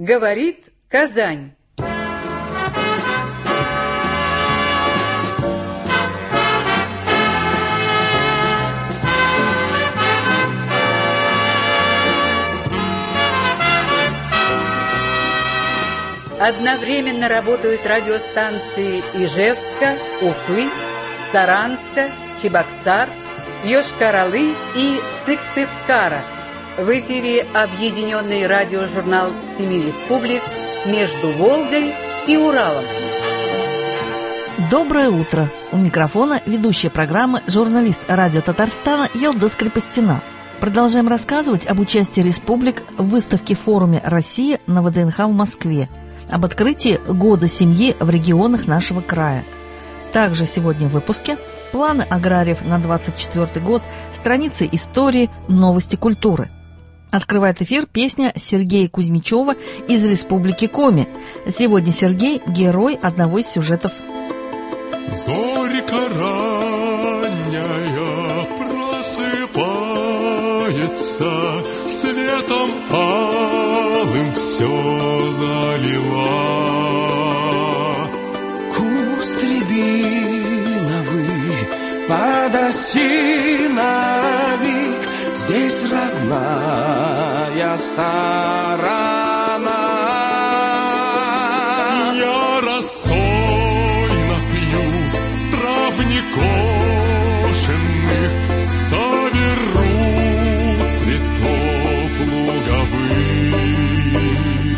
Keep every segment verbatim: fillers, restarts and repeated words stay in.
Говорит Казань. Одновременно работают радиостанции Ижевска, Уфы, Саранска, Чебоксар, Йошкар-Олы и Сыктывкара. В эфире объединенный радиожурнал семи республик «Между Волгой и Уралом». Доброе утро! У микрофона ведущая программы журналист радио Татарстана Елдыс Крепостина. Продолжаем рассказывать об участии республик в выставке форуме России на ВДНХ в Москве, об открытии Года семьи в регионах нашего края. Также сегодня в выпуске планы аграриев на двадцать четвёртый год, страницы истории, новости культуры. Открывает эфир песня Сергея Кузьмичева из Республики Коми. Сегодня Сергей – герой одного из сюжетов. Зорька ранняя просыпается, светом алым все залила. Куст рябиновый под осиновик, здесь родная сторона. Я росой напью с трав некошенных, соберу цветов луговых.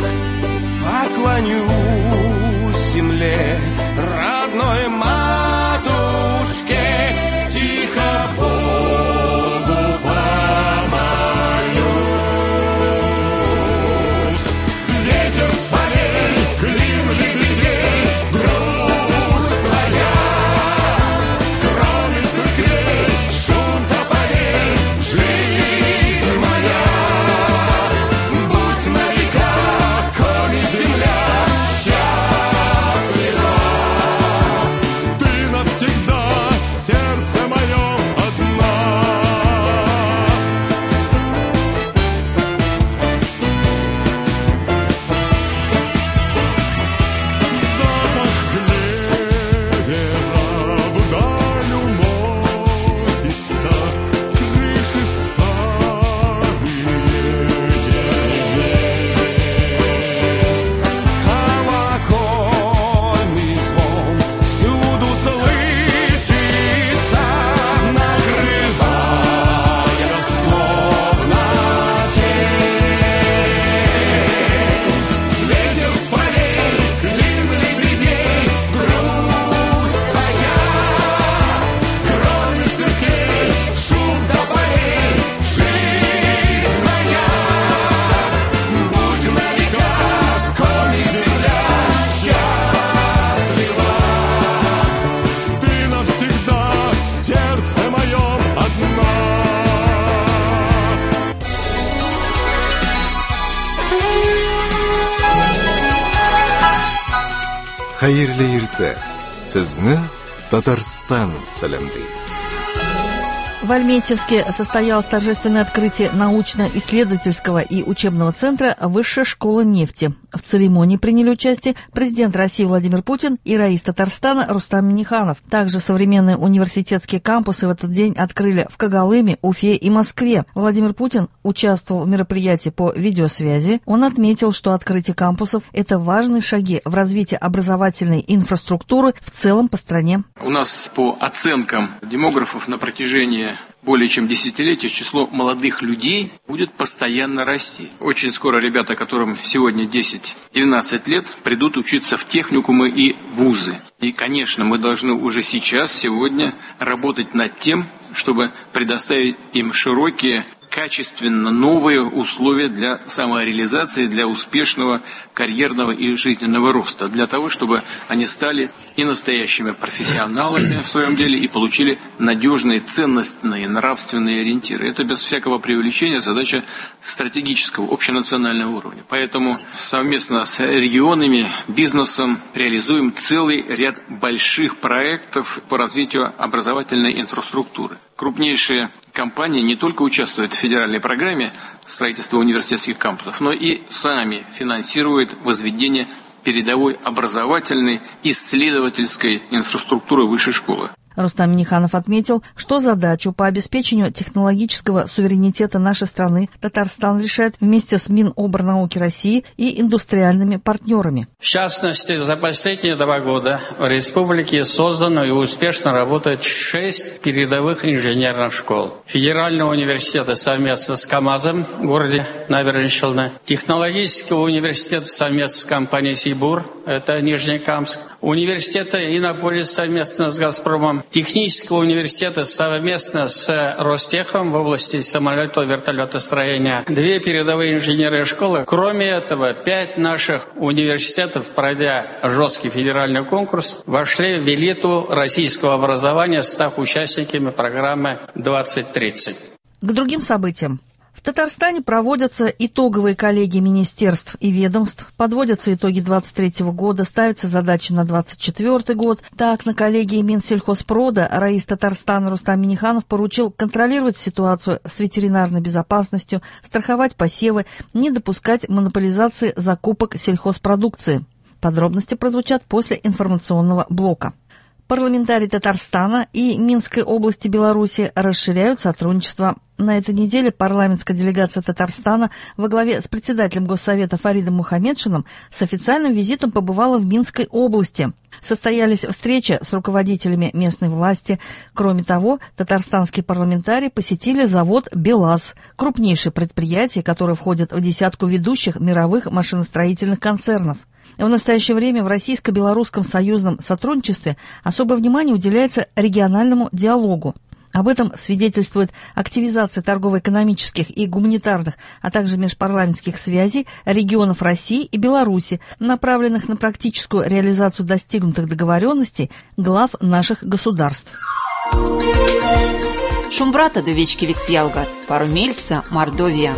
Поклонюсь земле, родной матушке, тихо Богу помолюсь. Ветер с полей, клин лебедей, грусть твоя, кроме церквей, шум тополей, жизнь моя. Будь на века, коли земля счастлива. Ты навсегда в сердце моем одна. Запах клевера вдаль уносится, крыши старые деревень. Колокольный звон всюду слышится, накрывая словно тень. Ветер с полей, клин лебедей, грусть твоя, кроме церквей, шум тополей, жизнь моя. Будь на века, коли земля счастлива. Ты навсегда в сердце моем одна. Хәерле иртә. Сезне Татарстан сәламлый. В Альметьевске состоялось торжественное открытие научно-исследовательского и учебного центра Высшей школы нефти. В церемонии приняли участие президент России Владимир Путин и раис Татарстана Рустам Минниханов. Также современные университетские кампусы в этот день открыли в Когалыме, Уфе и Москве. Владимир Путин участвовал в мероприятии по видеосвязи. Он отметил, что открытие кампусов – это важные шаги в развитии образовательной инфраструктуры в целом по стране. У нас по оценкам демографов на протяжении более чем десятилетия число молодых людей будет постоянно расти. Очень скоро ребята, которым сегодня десять-двенадцать лет, придут учиться в техникумы и вузы. И, конечно, мы должны уже сейчас, сегодня работать над тем, чтобы предоставить им широкие, качественно новые условия для самореализации, для успешного карьерного и жизненного роста, для того, чтобы они стали и настоящими профессионалами в своем деле и получили надежные, ценностные, нравственные ориентиры. Это без всякого преувеличения задача стратегического, общенационального уровня. Поэтому совместно с регионами, бизнесом реализуем целый ряд больших проектов по развитию образовательной инфраструктуры. Крупнейшие компании не только участвуют в федеральной программе, строительства университетских кампусов, но и сами финансируют возведение передовой образовательной исследовательской инфраструктуры высшей школы. Рустам Минниханов отметил, что задачу по обеспечению технологического суверенитета нашей страны Татарстан решает вместе с Миноборнауки России и индустриальными партнерами. В частности, за последние два года в республике создано и успешно работает шесть передовых инженерных школ. Федерального университета совместно с КАМАЗом в городе Набережные Челны, Технологического университета совместно с компанией «Сибур», это Нижнекамск, университета «Иннополис» совместно с «Газпромом», Технического университета совместно с Ростехом в области самолето-вертолетостроения, две передовые инженерные школы. Кроме этого, пять наших университетов, пройдя жесткий федеральный конкурс, вошли в элиту российского образования, став участниками программы двадцать тридцать. К другим событиям. В Татарстане проводятся итоговые коллегии министерств и ведомств, подводятся итоги двадцать третьего года, ставятся задачи на двадцать четвёртый год. Так, на коллегии Минсельхозпрода раис Татарстана Рустам Минниханов поручил контролировать ситуацию с ветеринарной безопасностью, страховать посевы, не допускать монополизации закупок сельхозпродукции. Подробности прозвучат после информационного блока. Парламентарии Татарстана и Минской области Беларуси расширяют сотрудничество. На этой неделе парламентская делегация Татарстана во главе с председателем Госсовета Фаридом Мухамедшиным с официальным визитом побывала в Минской области. Состоялись встречи с руководителями местной власти. Кроме того, татарстанские парламентарии посетили завод «БелАЗ», крупнейшее предприятие, которое входит в десятку ведущих мировых машиностроительных концернов. В настоящее время в российско-белорусском союзном сотрудничестве особое внимание уделяется региональному диалогу. Об этом свидетельствует активизация торгово-экономических и гуманитарных, а также межпарламентских связей регионов России и Беларуси, направленных на практическую реализацию достигнутых договоренностей глав наших государств. Шумбрата довечки Виксьялгат, Парумельса, Мордовия.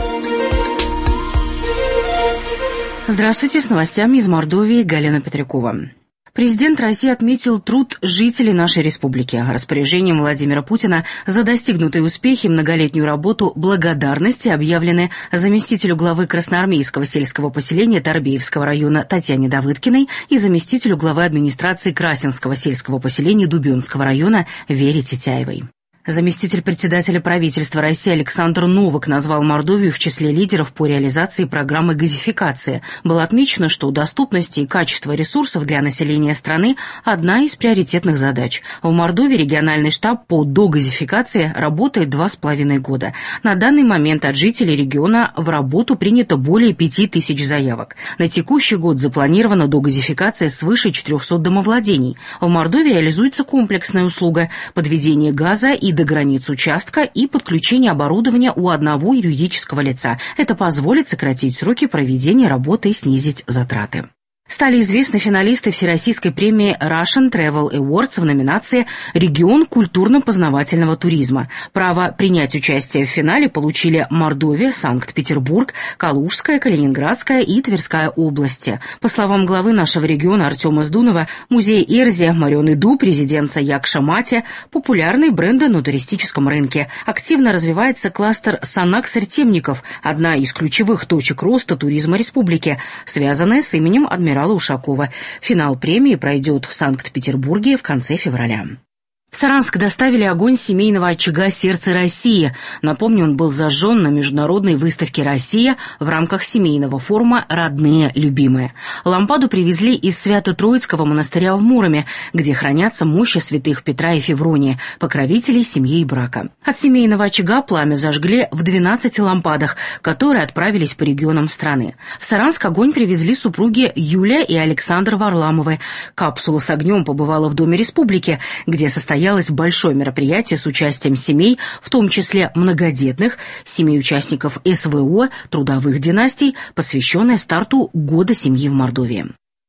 Здравствуйте, с новостями из Мордовии Галина Петрякова. Президент России отметил труд жителей нашей республики. Распоряжением Владимира Путина за достигнутые успехи многолетнюю работу благодарности объявлены заместителю главы Красноармейского сельского поселения Торбеевского района Татьяне Давыдкиной и заместителю главы администрации Красинского сельского поселения Дубенского района Вере Тетяевой. Заместитель председателя правительства России Александр Новак назвал Мордовию в числе лидеров по реализации программы газификации. Было отмечено, что доступность и качество ресурсов для населения страны – одна из приоритетных задач. В Мордовии региональный штаб по догазификации работает два с половиной года. На данный момент от жителей региона в работу принято более пяти тысяч заявок. На текущий год запланирована догазификация свыше четырехсот домовладений. В Мордовии реализуется комплексная услуга – подведение газа и до границ участка и подключение оборудования у одного юридического лица. Это позволит сократить сроки проведения работы и снизить затраты. Стали известны финалисты Всероссийской премии Russian Travel Awards в номинации «Регион культурно-познавательного туризма». Право принять участие в финале получили Мордовия, Санкт-Петербург, Калужская, Калининградская и Тверская области. По словам главы нашего региона Артема Сдунова, музей Эрзи, Мореный дуб, резиденция Якша-Мати – популярные бренды на туристическом рынке. Активно развивается кластер Санакс-Артемников, одна из ключевых точек роста туризма республики, связанная с именем адмирала Ушакова. Финал премии пройдет в Санкт-Петербурге в конце февраля. В Саранск доставили огонь семейного очага «Сердце России». Напомню, он был зажжен на международной выставке «Россия» в рамках семейного форума «Родные, любимые». Лампаду привезли из Свято-Троицкого монастыря в Муроме, где хранятся мощи святых Петра и Февронии, покровителей семьи и брака. От семейного очага пламя зажгли в двенадцати лампадах, которые отправились по регионам страны. В Саранск огонь привезли супруги Юлия и Александр Варламовы. Капсула с огнем побывала в Доме Республики, где состоялось большое мероприятие с участием семей, в том числе многодетных, семей участников СВО, трудовых династий, посвященное старту Года семьи в Мордовии.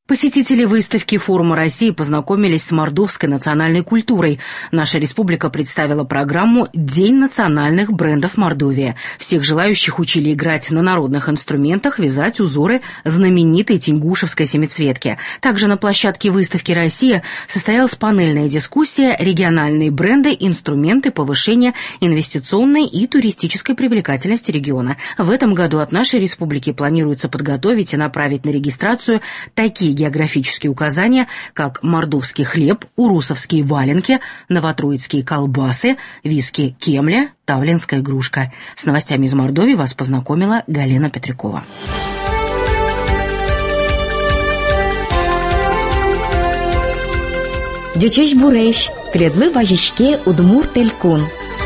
Посетители выставки Форума России познакомились с мордовской национальной культурой. Наша республика представила программу «День национальных брендов Мордовии». Всех желающих учили играть на народных инструментах, вязать узоры знаменитой тенгушевской семицветки. Также на площадке выставки «Россия» состоялась панельная дискуссия «Региональные бренды, инструменты повышения инвестиционной и туристической привлекательности региона». В этом году от нашей республики планируется подготовить и направить на регистрацию такие географические указания, как мордовский хлеб, урусовские валенки, новотроицкие колбасы, виски Кемля, тавлинская грушка. С новостями из Мордовии вас познакомила Галина Петрякова. Дючеш Буреш, Кредлы Важишке Удмур Телькун.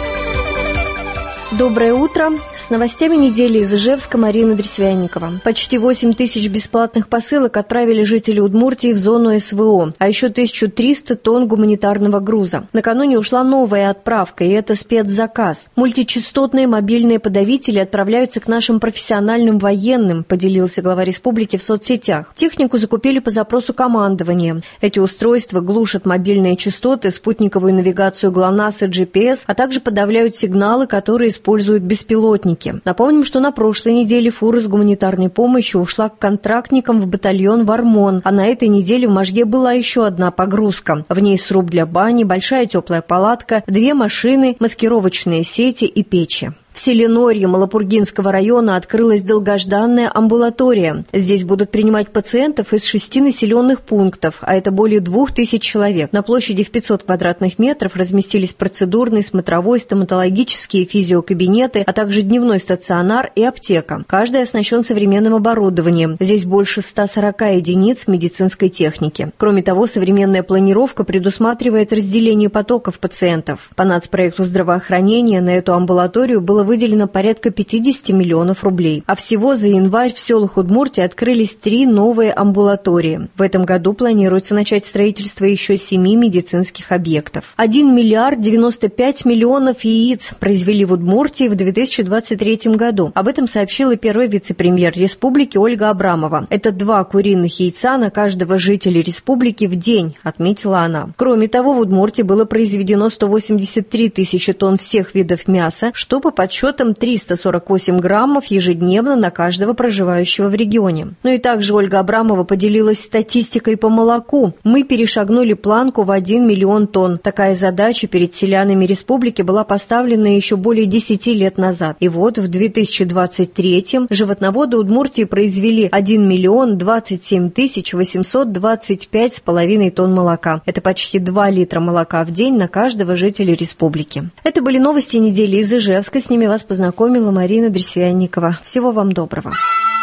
Доброе утро. С новостями недели из Ижевска Марина Дресвянникова. Почти восемь тысяч бесплатных посылок отправили жители Удмуртии в зону СВО, а еще тысяча триста тонн гуманитарного груза. Накануне ушла новая отправка, и это спецзаказ. Мультичастотные мобильные подавители отправляются к нашим профессиональным военным, поделился глава республики в соцсетях. Технику закупили по запросу командования. Эти устройства глушат мобильные частоты, спутниковую навигацию ГЛОНАСС и джи пи эс, а также подавляют сигналы, которые используют беспилотники. Напомним, что на прошлой неделе фура с гуманитарной помощью ушла к контрактникам в батальон Вармон, а на этой неделе в Можге была еще одна погрузка. В ней сруб для бани, большая теплая палатка, две машины, маскировочные сети и печи. В селе Норье Малопургинского района открылась долгожданная амбулатория. Здесь будут принимать пациентов из шести населенных пунктов, а это более двух тысяч человек. На площади в пятьсот квадратных метров разместились процедурный, смотровой, стоматологические, физиокабинеты, а также дневной стационар и аптека. Каждый оснащен современным оборудованием. Здесь больше ста сорока единиц медицинской техники. Кроме того, современная планировка предусматривает разделение потоков пациентов. По нацпроекту здравоохранения на эту амбулаторию было выделено порядка пятьдесят миллионов рублей. А всего за январь в селах Удмуртии открылись три новые амбулатории. В этом году планируется начать строительство еще семи медицинских объектов. один миллиард девяносто пять миллионов яиц произвели в Удмуртии в две тысячи двадцать третьем году. Об этом сообщила первый вице-премьер республики Ольга Абрамова. Это два куриных яйца на каждого жителя республики в день, отметила она. Кроме того, в Удмуртии было произведено сто восемьдесят три тысячи тонн всех видов мяса, что по подсчетам триста сорок восемь граммов ежедневно на каждого проживающего в регионе. Ну и также Ольга Абрамова поделилась статистикой по молоку. Мы перешагнули планку в один миллион тонн. Такая задача перед селянами республики была поставлена еще более десяти лет назад. И вот в две тысячи двадцать третьем животноводы Удмуртии произвели один миллион двадцать семь тысяч восемьсот двадцать пять с половиной тонн молока. Это почти два литра молока в день на каждого жителя республики. Это были новости недели из Ижевска. С ними вас познакомила Марина Дресвянникова. Всего вам доброго.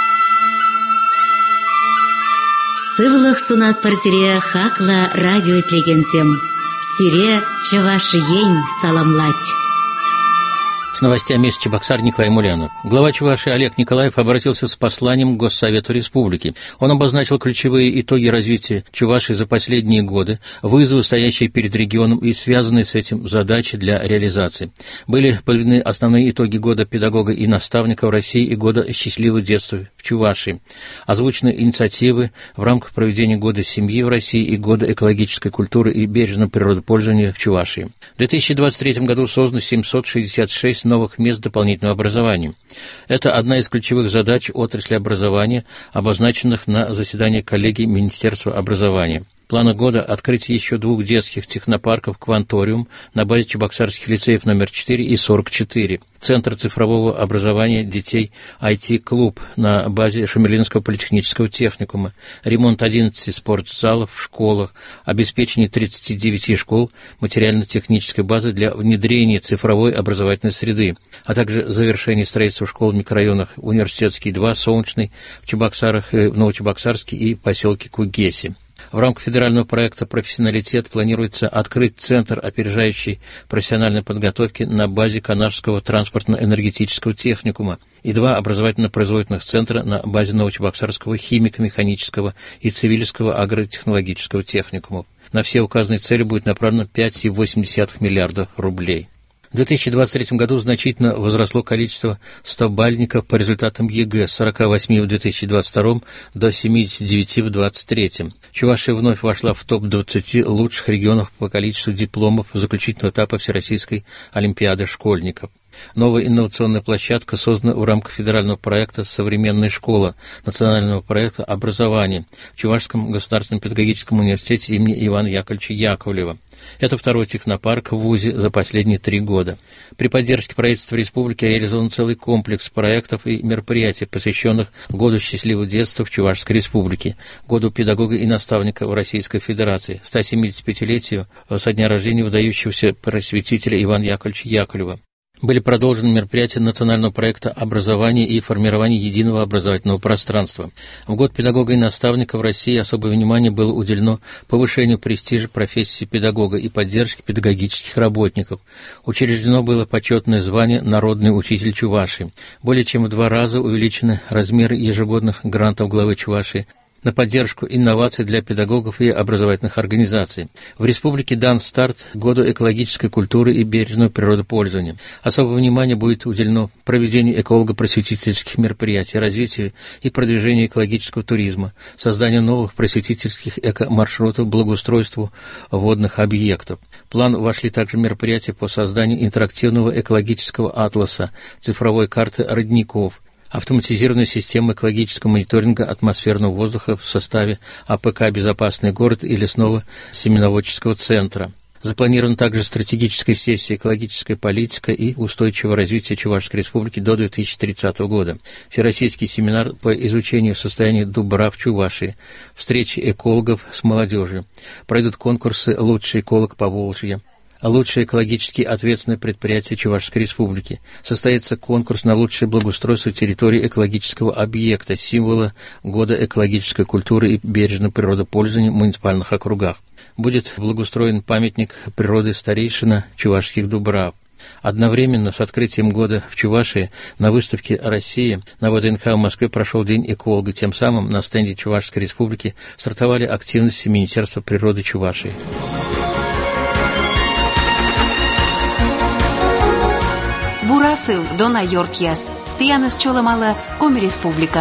Сывлых сунат парсире хакла радио тлегенсем. Сире чавашиень саламлать. С новостями из Чебоксар Николай Мулянов. Глава Чувашии Олег Николаев обратился с посланием к Госсовету Республики. Он обозначил ключевые итоги развития Чувашии за последние годы, вызовы, стоящие перед регионом и связанные с этим задачи для реализации. Были подведены основные итоги года педагога и наставника в России и года счастливого детства в Чувашии. Озвучены инициативы в рамках проведения года семьи в России и года экологической культуры и бережного природопользования в Чувашии. В две тысячи двадцать третьем году создано семьсот шестьдесят шесть новых мест дополнительного образования. Это одна из ключевых задач отрасли образования, обозначенных на заседании коллегии Министерства образования. В планах года открытие еще двух детских технопарков «Кванториум» на базе чебоксарских лицеев номер четыре и сорок четыре, Центр цифрового образования детей ай ти-клуб на базе Шамилинского политехнического техникума, ремонт одиннадцати спортзалов в школах, обеспечение тридцати девяти школ материально-технической базы для внедрения цифровой образовательной среды, а также завершение строительства школ в микрорайонах Университетский два, Солнечный, в Чебоксарах, в Новочебоксарске и поселке Кугеси. В рамках федерального проекта «Профессионалитет» планируется открыть Центр опережающей профессиональной подготовки на базе Канашского транспортно-энергетического техникума и два образовательно-производственных центра на базе Новочебоксарского химико-механического и Цивильского агротехнологического техникумов. На все указанные цели будет направлено пять целых восемь десятых миллиардов рублей. В две тысячи двадцать третьем году значительно возросло количество стобальников по результатам ЕГЭ с сорока восьми в две тысячи двадцать втором до семидесяти девяти в две тысячи двадцать третьем. Чувашия вновь вошла в топ двадцати лучших регионов по количеству дипломов заключительного этапа Всероссийской олимпиады школьников. Новая инновационная площадка создана в рамках федерального проекта «Современная школа» национального проекта образования в Чувашском государственном педагогическом университете имени Ивана Яковлевича Яковлева. Это второй технопарк в ВУЗе за последние три года. При поддержке правительства республики реализован целый комплекс проектов и мероприятий, посвященных Году счастливого детства в Чувашской республике, Году педагога и наставника в Российской Федерации, ста семидесятипятилетию со дня рождения выдающегося просветителя Ивана Яковлевича Яковлева. Были продолжены мероприятия национального проекта образования и формирования единого образовательного пространства. В год педагога и наставника в России особое внимание было уделено повышению престижа профессии педагога и поддержке педагогических работников. Учреждено было почетное звание «Народный учитель Чувашии». Более чем в два раза увеличены размеры ежегодных грантов главы Чувашии на поддержку инноваций для педагогов и образовательных организаций. В республике дан старт Году экологической культуры и бережного природопользования. Особое внимание будет уделено проведению эколого-просветительских мероприятий, развитию и продвижению экологического туризма, созданию новых просветительских эко-маршрутов, благоустройству водных объектов. В план вошли также мероприятия по созданию интерактивного экологического атласа, цифровой карты родников, автоматизированную систему экологического мониторинга атмосферного воздуха в составе АПК «Безопасный город» и лесного семеноводческого центра. Запланирована также стратегическая сессия «Экологическая политика и устойчивое развитие Чувашской республики до две тысячи тридцатого года», всероссийский семинар по изучению состояния дубра в Чувашии, встречи экологов с молодежью, пройдут конкурсы «Лучший эколог Поволжья», лучшее экологически ответственное предприятие Чувашской республики. Состоится конкурс на лучшее благоустройство территории экологического объекта, символа Года экологической культуры и бережного природопользования в муниципальных округах. Будет благоустроен памятник природы старейшина чувашских дубрав. Одновременно с открытием года в Чувашии на выставке «Россия» на ВДНХ в Москве прошел День эколога. Тем самым на стенде Чувашской республики стартовали активности Министерства природы Чувашии. Бурасыл Дона Йортьяс. Тиянас Чоламала, Коми Республика.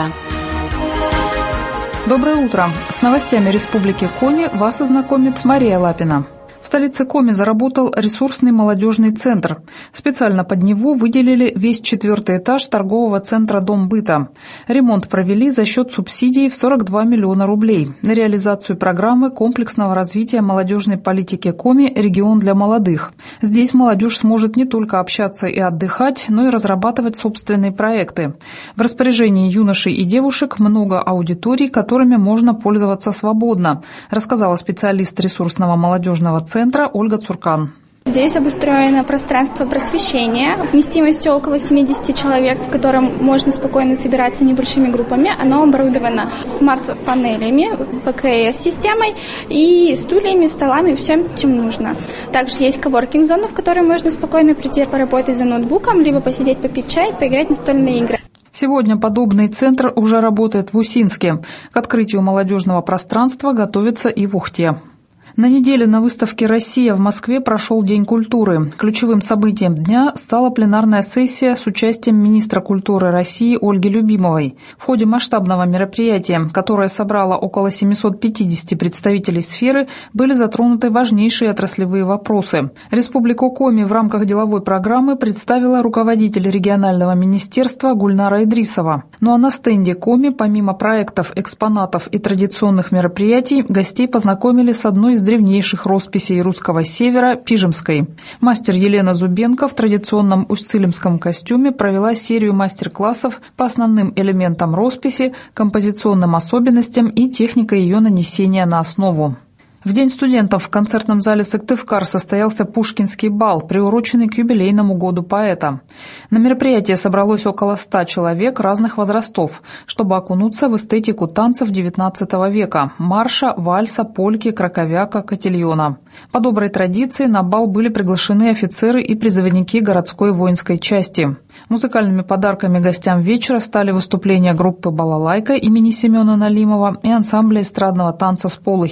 Доброе утро. С новостями Республики Коми вас ознакомит Мария Лапина. В столице Коми заработал ресурсный молодежный центр. Специально под него выделили весь четвертый этаж торгового центра «Дом быта». Ремонт провели за счет субсидий в сорок два миллиона рублей на реализацию программы комплексного развития молодежной политики Коми «Регион для молодых». Здесь молодежь сможет не только общаться и отдыхать, но и разрабатывать собственные проекты. В распоряжении юношей и девушек много аудиторий, которыми можно пользоваться свободно, рассказала специалист ресурсного молодежного центра Центра Ольга Цуркан. Здесь обустроено пространство просвещения вместимостью около семидесяти человек, в котором можно спокойно собираться небольшими группами. Оно оборудовано смарт-панелями, пэ ка эс-системой и стульями, столами, всем, чем нужно. Также есть коворкинг-зона, в которой можно спокойно прийти поработать за ноутбуком, либо посидеть, попить чай, поиграть в настольные игры. Сегодня подобный центр уже работает в Усинске. К открытию молодежного пространства готовится и в Ухте. На неделе на выставке «Россия» в Москве прошел День культуры. Ключевым событием дня стала пленарная сессия с участием министра культуры России Ольги Любимовой. В ходе масштабного мероприятия, которое собрало около семисот пятидесяти представителей сферы, были затронуты важнейшие отраслевые вопросы. Республику Коми в рамках деловой программы представила руководитель регионального министерства Гульнара Идрисова. Ну а на стенде Коми, помимо проектов, экспонатов и традиционных мероприятий, гостей познакомили с одной из древнейших росписей русского севера – Пижемской. Мастер Елена Зубенко в традиционном усть-цилимском костюме провела серию мастер-классов по основным элементам росписи, композиционным особенностям и техникой ее нанесения на основу. В День студентов в концертном зале Сыктывкар состоялся Пушкинский бал, приуроченный к юбилейному году поэта. На мероприятие собралось около ста человек разных возрастов, чтобы окунуться в эстетику танцев девятнадцатого века – марша, вальса, польки, краковяка, котильона. По доброй традиции на бал были приглашены офицеры и призывники городской воинской части. Музыкальными подарками гостям вечера стали выступления группы «Балалайка» имени Семена Налимова и ансамбля эстрадного танца «Сполохи».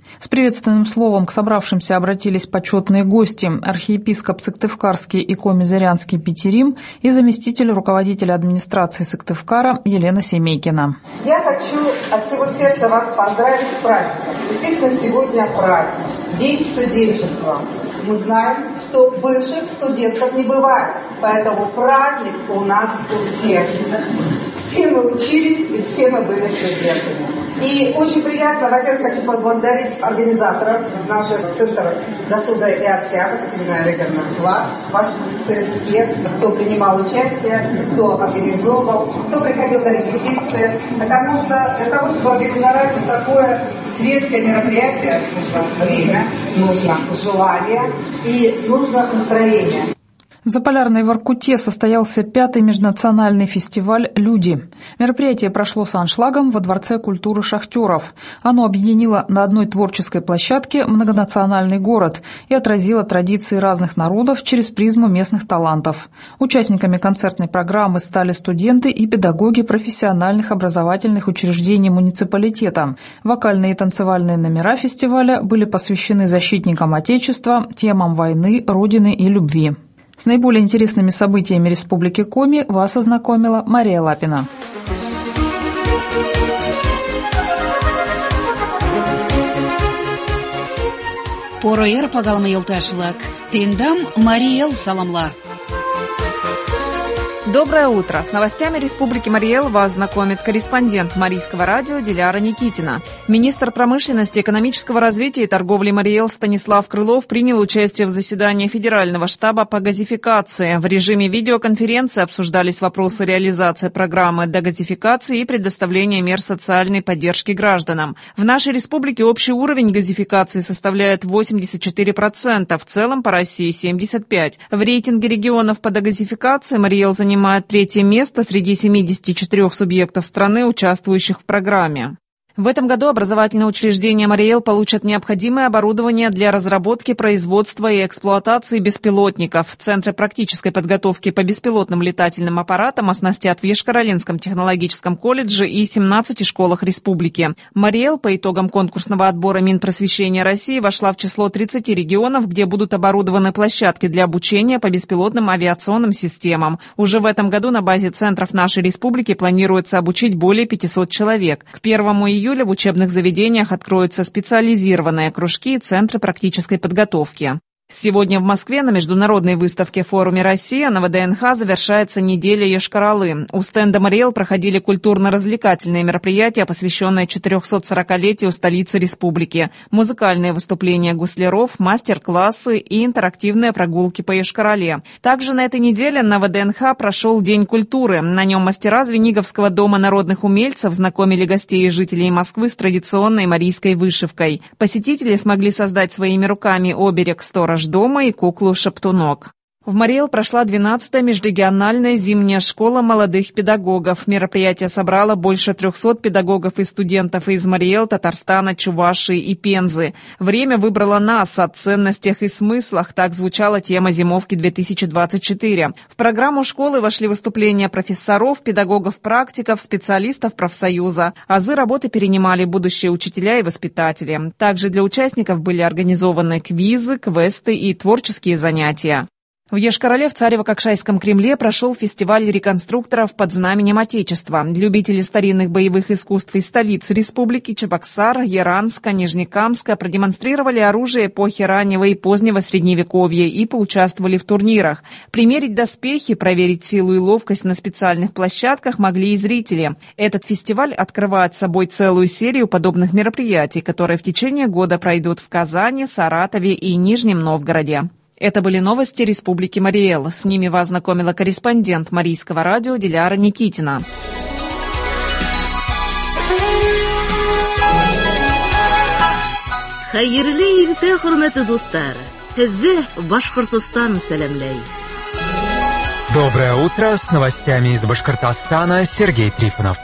С приветственным словом к собравшимся обратились почетные гости, архиепископ Сыктывкарский и Коми-Зырянский Петерим и заместитель руководителя администрации Сыктывкара Елена Семейкина. Я хочу от всего сердца вас поздравить с праздником. Действительно, сегодня праздник, День студенчества. Мы знаем, что бывших студентов не бывает, поэтому праздник у нас у всех. Все мы учились и все мы были студентами. И очень приятно, во-первых, хочу поблагодарить организаторов нашего центра досуга и октябрь, Екатерина Олеговна, вас, ваш лице, всех, кто принимал участие, кто организовывал, кто приходил на репетиции, потому что для того, чтобы организовать такое светское мероприятие, нужно время, нужно желание и нужно настроение. В Заполярной Воркуте состоялся пятый межнациональный фестиваль «Люди». Мероприятие прошло с аншлагом во Дворце культуры шахтеров. Оно объединило на одной творческой площадке многонациональный город и отразило традиции разных народов через призму местных талантов. Участниками концертной программы стали студенты и педагоги профессиональных образовательных учреждений муниципалитета. Вокальные и танцевальные номера фестиваля были посвящены защитникам Отечества, темам войны, Родины и любви. С наиболее интересными событиями Республики Коми вас ознакомила Мария Лапина. Пороер пагалма елташлак. Тендам Мариэл саламла. Доброе утро! С новостями Республики Марий-Эл вас знакомит корреспондент Марийского радио Диляра Никитина. Министр промышленности, экономического развития и торговли Марий-Эл Станислав Крылов принял участие в заседании Федерального штаба по газификации. В режиме видеоконференции обсуждались вопросы реализации программы дегазификации и предоставления мер социальной поддержки гражданам. В нашей республике общий уровень газификации составляет восемьдесят четыре процента, в целом по России семьдесят пять процентов. В рейтинге регионов по дегазификации Марий-Эл занимает занимает третье место среди семидесяти четырёх субъектов страны, участвующих в программе. В этом году образовательные учреждения Марий-Эл получат необходимое оборудование для разработки, производства и эксплуатации беспилотников. Центры практической подготовки по беспилотным летательным аппаратам оснастят в Йошкар-Олинском технологическом колледже и семнадцати школах республики. Марий-Эл по итогам конкурсного отбора Минпросвещения России вошла в число тридцати регионов, где будут оборудованы площадки для обучения по беспилотным авиационным системам. Уже в этом году на базе центров нашей республики планируется обучить более пятисот человек. К первому июля в учебных заведениях откроются специализированные кружки и центры практической подготовки. Сегодня в Москве на международной выставке «Форуме Россия» на ВДНХ завершается неделя Йошкар-Олы. У стенда Марий-Эл проходили культурно-развлекательные мероприятия, посвященные четырехсотсорокалетию столицы республики, музыкальные выступления гусляров, мастер-классы и интерактивные прогулки по Йошкар-Оле. Также на этой неделе на ВДНХ прошел День культуры. На нем мастера Звениговского дома народных умельцев знакомили гостей и жителей Москвы с традиционной марийской вышивкой. Посетители смогли создать своими руками оберег «Сторож дома» и куклу-шептунок. В Марий-Эл прошла двенадцатая межрегиональная зимняя школа молодых педагогов. Мероприятие собрало больше трехсот педагогов и студентов из Марий-Эл, Татарстана, Чувашии и Пензы. Время выбрало нас о ценностях и смыслах. Так звучала тема зимовки две тысячи двадцать четыре. В программу школы вошли выступления профессоров, педагогов-практиков, специалистов профсоюза. Азы работы перенимали будущие учителя и воспитатели. Также для участников были организованы квизы, квесты и творческие занятия. В Йошкар-Оле в Царево-Кокшайском Кремле прошел фестиваль реконструкторов под знаменем Отечества. Любители старинных боевых искусств из столиц республики Чебоксар, Яранска, Нижнекамска продемонстрировали оружие эпохи раннего и позднего Средневековья и поучаствовали в турнирах. Примерить доспехи, проверить силу и ловкость на специальных площадках могли и зрители. Этот фестиваль открывает собой целую серию подобных мероприятий, которые в течение года пройдут в Казани, Саратове и Нижнем Новгороде. Это были новости Республики Марий-Эл. С ними вас знакомила корреспондент Марийского радио Диляра Никитина. Хәерле иртә, хөрмәтле дуслар. Һезне Башкортостан сәламләй. Доброе утро, с новостями из Башкортостана Сергей Трифонов.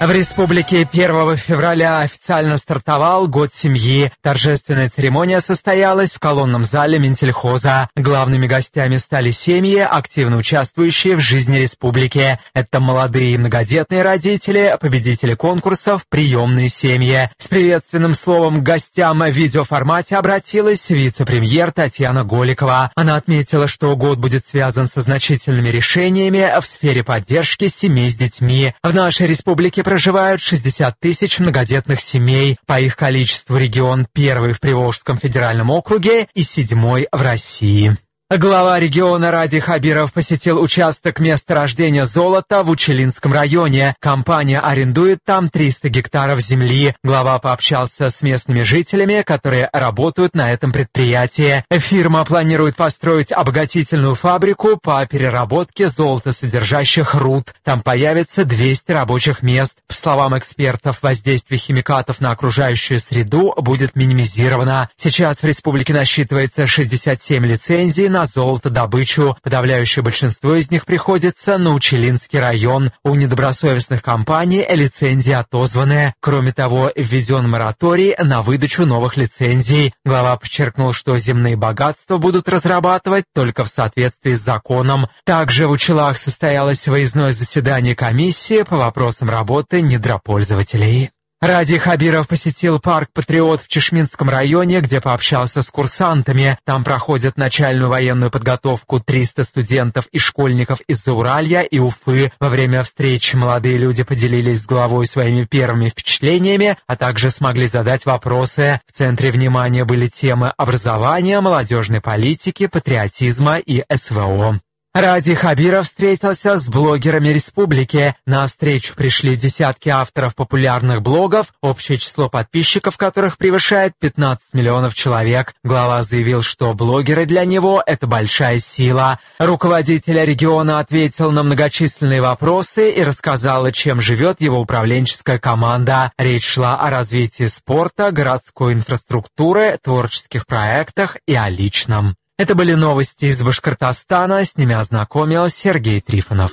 В республике первого февраля официально стартовал Год семьи. Торжественная церемония состоялась в колонном зале Минсельхоза. Главными гостями стали семьи, активно участвующие в жизни республики. Это молодые и многодетные родители, победители конкурсов, приемные семьи. С приветственным словом к гостям в видеоформате обратилась вице-премьер Татьяна Голикова. Она отметила, что год будет связан со значительными решениями в сфере поддержки семей с детьми. В нашей республике проживают шестьдесят тысяч многодетных семей. По их количеству регион первый в Приволжском федеральном округе и седьмой в России. Глава региона Ради Хабиров посетил участок месторождения золота в Учелинском районе. Компания арендует там триста гектаров земли. Глава пообщался с местными жителями, которые работают на этом предприятии. Фирма планирует построить обогатительную фабрику по переработке золотосодержащих руд. Там появится двести рабочих мест. По словам экспертов, воздействие химикатов на окружающую среду будет минимизировано. Сейчас в республике насчитывается шестьдесят семь лицензий на золотодобычу. Подавляющее большинство из них приходится на Учелинский район. У недобросовестных компаний лицензии отозваны. Кроме того, введен мораторий на выдачу новых лицензий. Глава подчеркнул, что земные богатства будут разрабатывать только в соответствии с законом. Также в Учелах состоялось выездное заседание комиссии по вопросам работы недропользователей. Ради Хабиров посетил парк «Патриот» в Чешминском районе, где пообщался с курсантами. Там проходят начальную военную подготовку триста студентов и школьников из Зауралья и Уфы. Во время встречи молодые люди поделились с главой своими первыми впечатлениями, а также смогли задать вопросы. В центре внимания были темы образования, молодежной политики, патриотизма и эс вэ о. Ради Хабиров встретился с блогерами республики. На встречу пришли десятки авторов популярных блогов, общее число подписчиков которых превышает пятнадцать миллионов человек. Глава заявил, что блогеры для него – это большая сила. Руководитель региона ответил на многочисленные вопросы и рассказал, чем живет его управленческая команда. Речь шла о развитии спорта, городской инфраструктуры, творческих проектах и о личном. Это были новости из Башкортостана, с ними ознакомил Сергей Трифонов.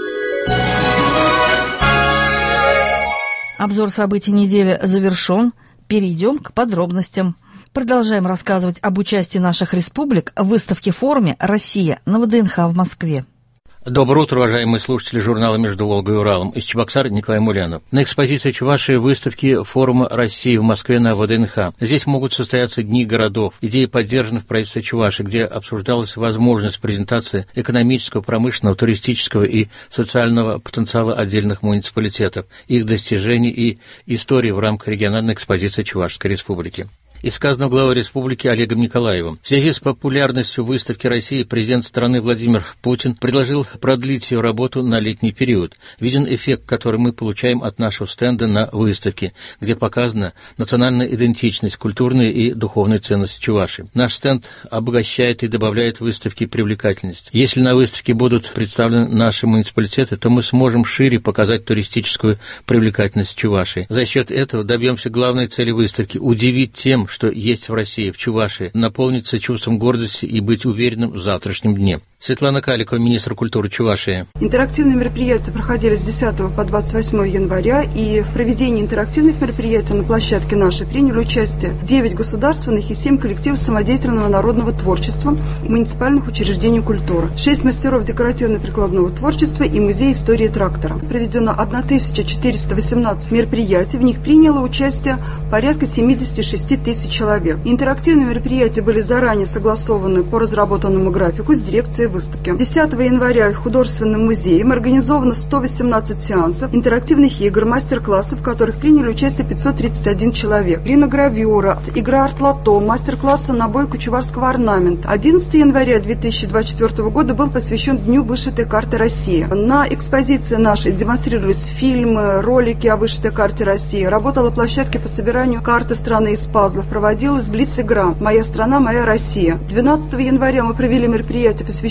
Обзор событий недели завершен. Перейдем к подробностям. Продолжаем рассказывать об участии наших республик в выставке-форуме «Россия» на вэ дэ эн ха в Москве. Доброе утро, уважаемые слушатели журнала «Между Волгой и Уралом». Из Чебоксар Николай Мулянов. На экспозиции Чувашии выставки форума России в Москве на вэ дэ эн ха. Здесь могут состояться дни городов. Идеи поддержаны в правительстве Чувашии, где обсуждалась возможность презентации экономического, промышленного, туристического и социального потенциала отдельных муниципалитетов, их достижений и истории в рамках региональной экспозиции Чувашской республики. И сказано главой республики Олегом Николаевым. В связи с популярностью выставки России президент страны Владимир Путин предложил продлить ее работу на летний период. Виден эффект, который мы получаем от нашего стенда на выставке, где показана национальная идентичность, культурные и духовные ценности Чувашии. Наш стенд обогащает и добавляет выставке привлекательность. Если на выставке будут представлены наши муниципалитеты, то мы сможем шире показать туристическую привлекательность Чувашии. За счет этого добьемся главной цели выставки – удивить тем, что есть в России, в Чувашии, наполниться чувством гордости и быть уверенным в завтрашнем дне. Светлана Каликова, министр культуры Чувашии. Интерактивные мероприятия проходили с десятого по двадцать восьмое января, и в проведении интерактивных мероприятий на площадке нашей приняли участие девять государственных и семь коллективов самодеятельного народного творчества муниципальных учреждений культуры, шесть мастеров декоративно-прикладного творчества и музей истории трактора. Проведено тысяча четыреста восемнадцать мероприятий, в них приняло участие порядка семьдесят шесть тысяч человек. Интерактивные мероприятия были заранее согласованы по разработанному графику с дирекцией выставки. десятого января в художественном музее организовано сто восемнадцать сеансов интерактивных игр, мастер-классов, в которых приняли участие пятьсот тридцать один человек. Линогравюра, игра арт-лото, мастер-классы набойку чувашского орнамента. одиннадцатого января две тысячи двадцать четвёртого года был посвящен Дню вышитой карты России. На экспозиции нашей демонстрировались фильмы, ролики о вышитой карте России. Работала площадка по собиранию карты страны из пазлов. Проводилась блиц-игра «Моя страна, моя Россия». двенадцатого января мы провели мероприятие, посвященное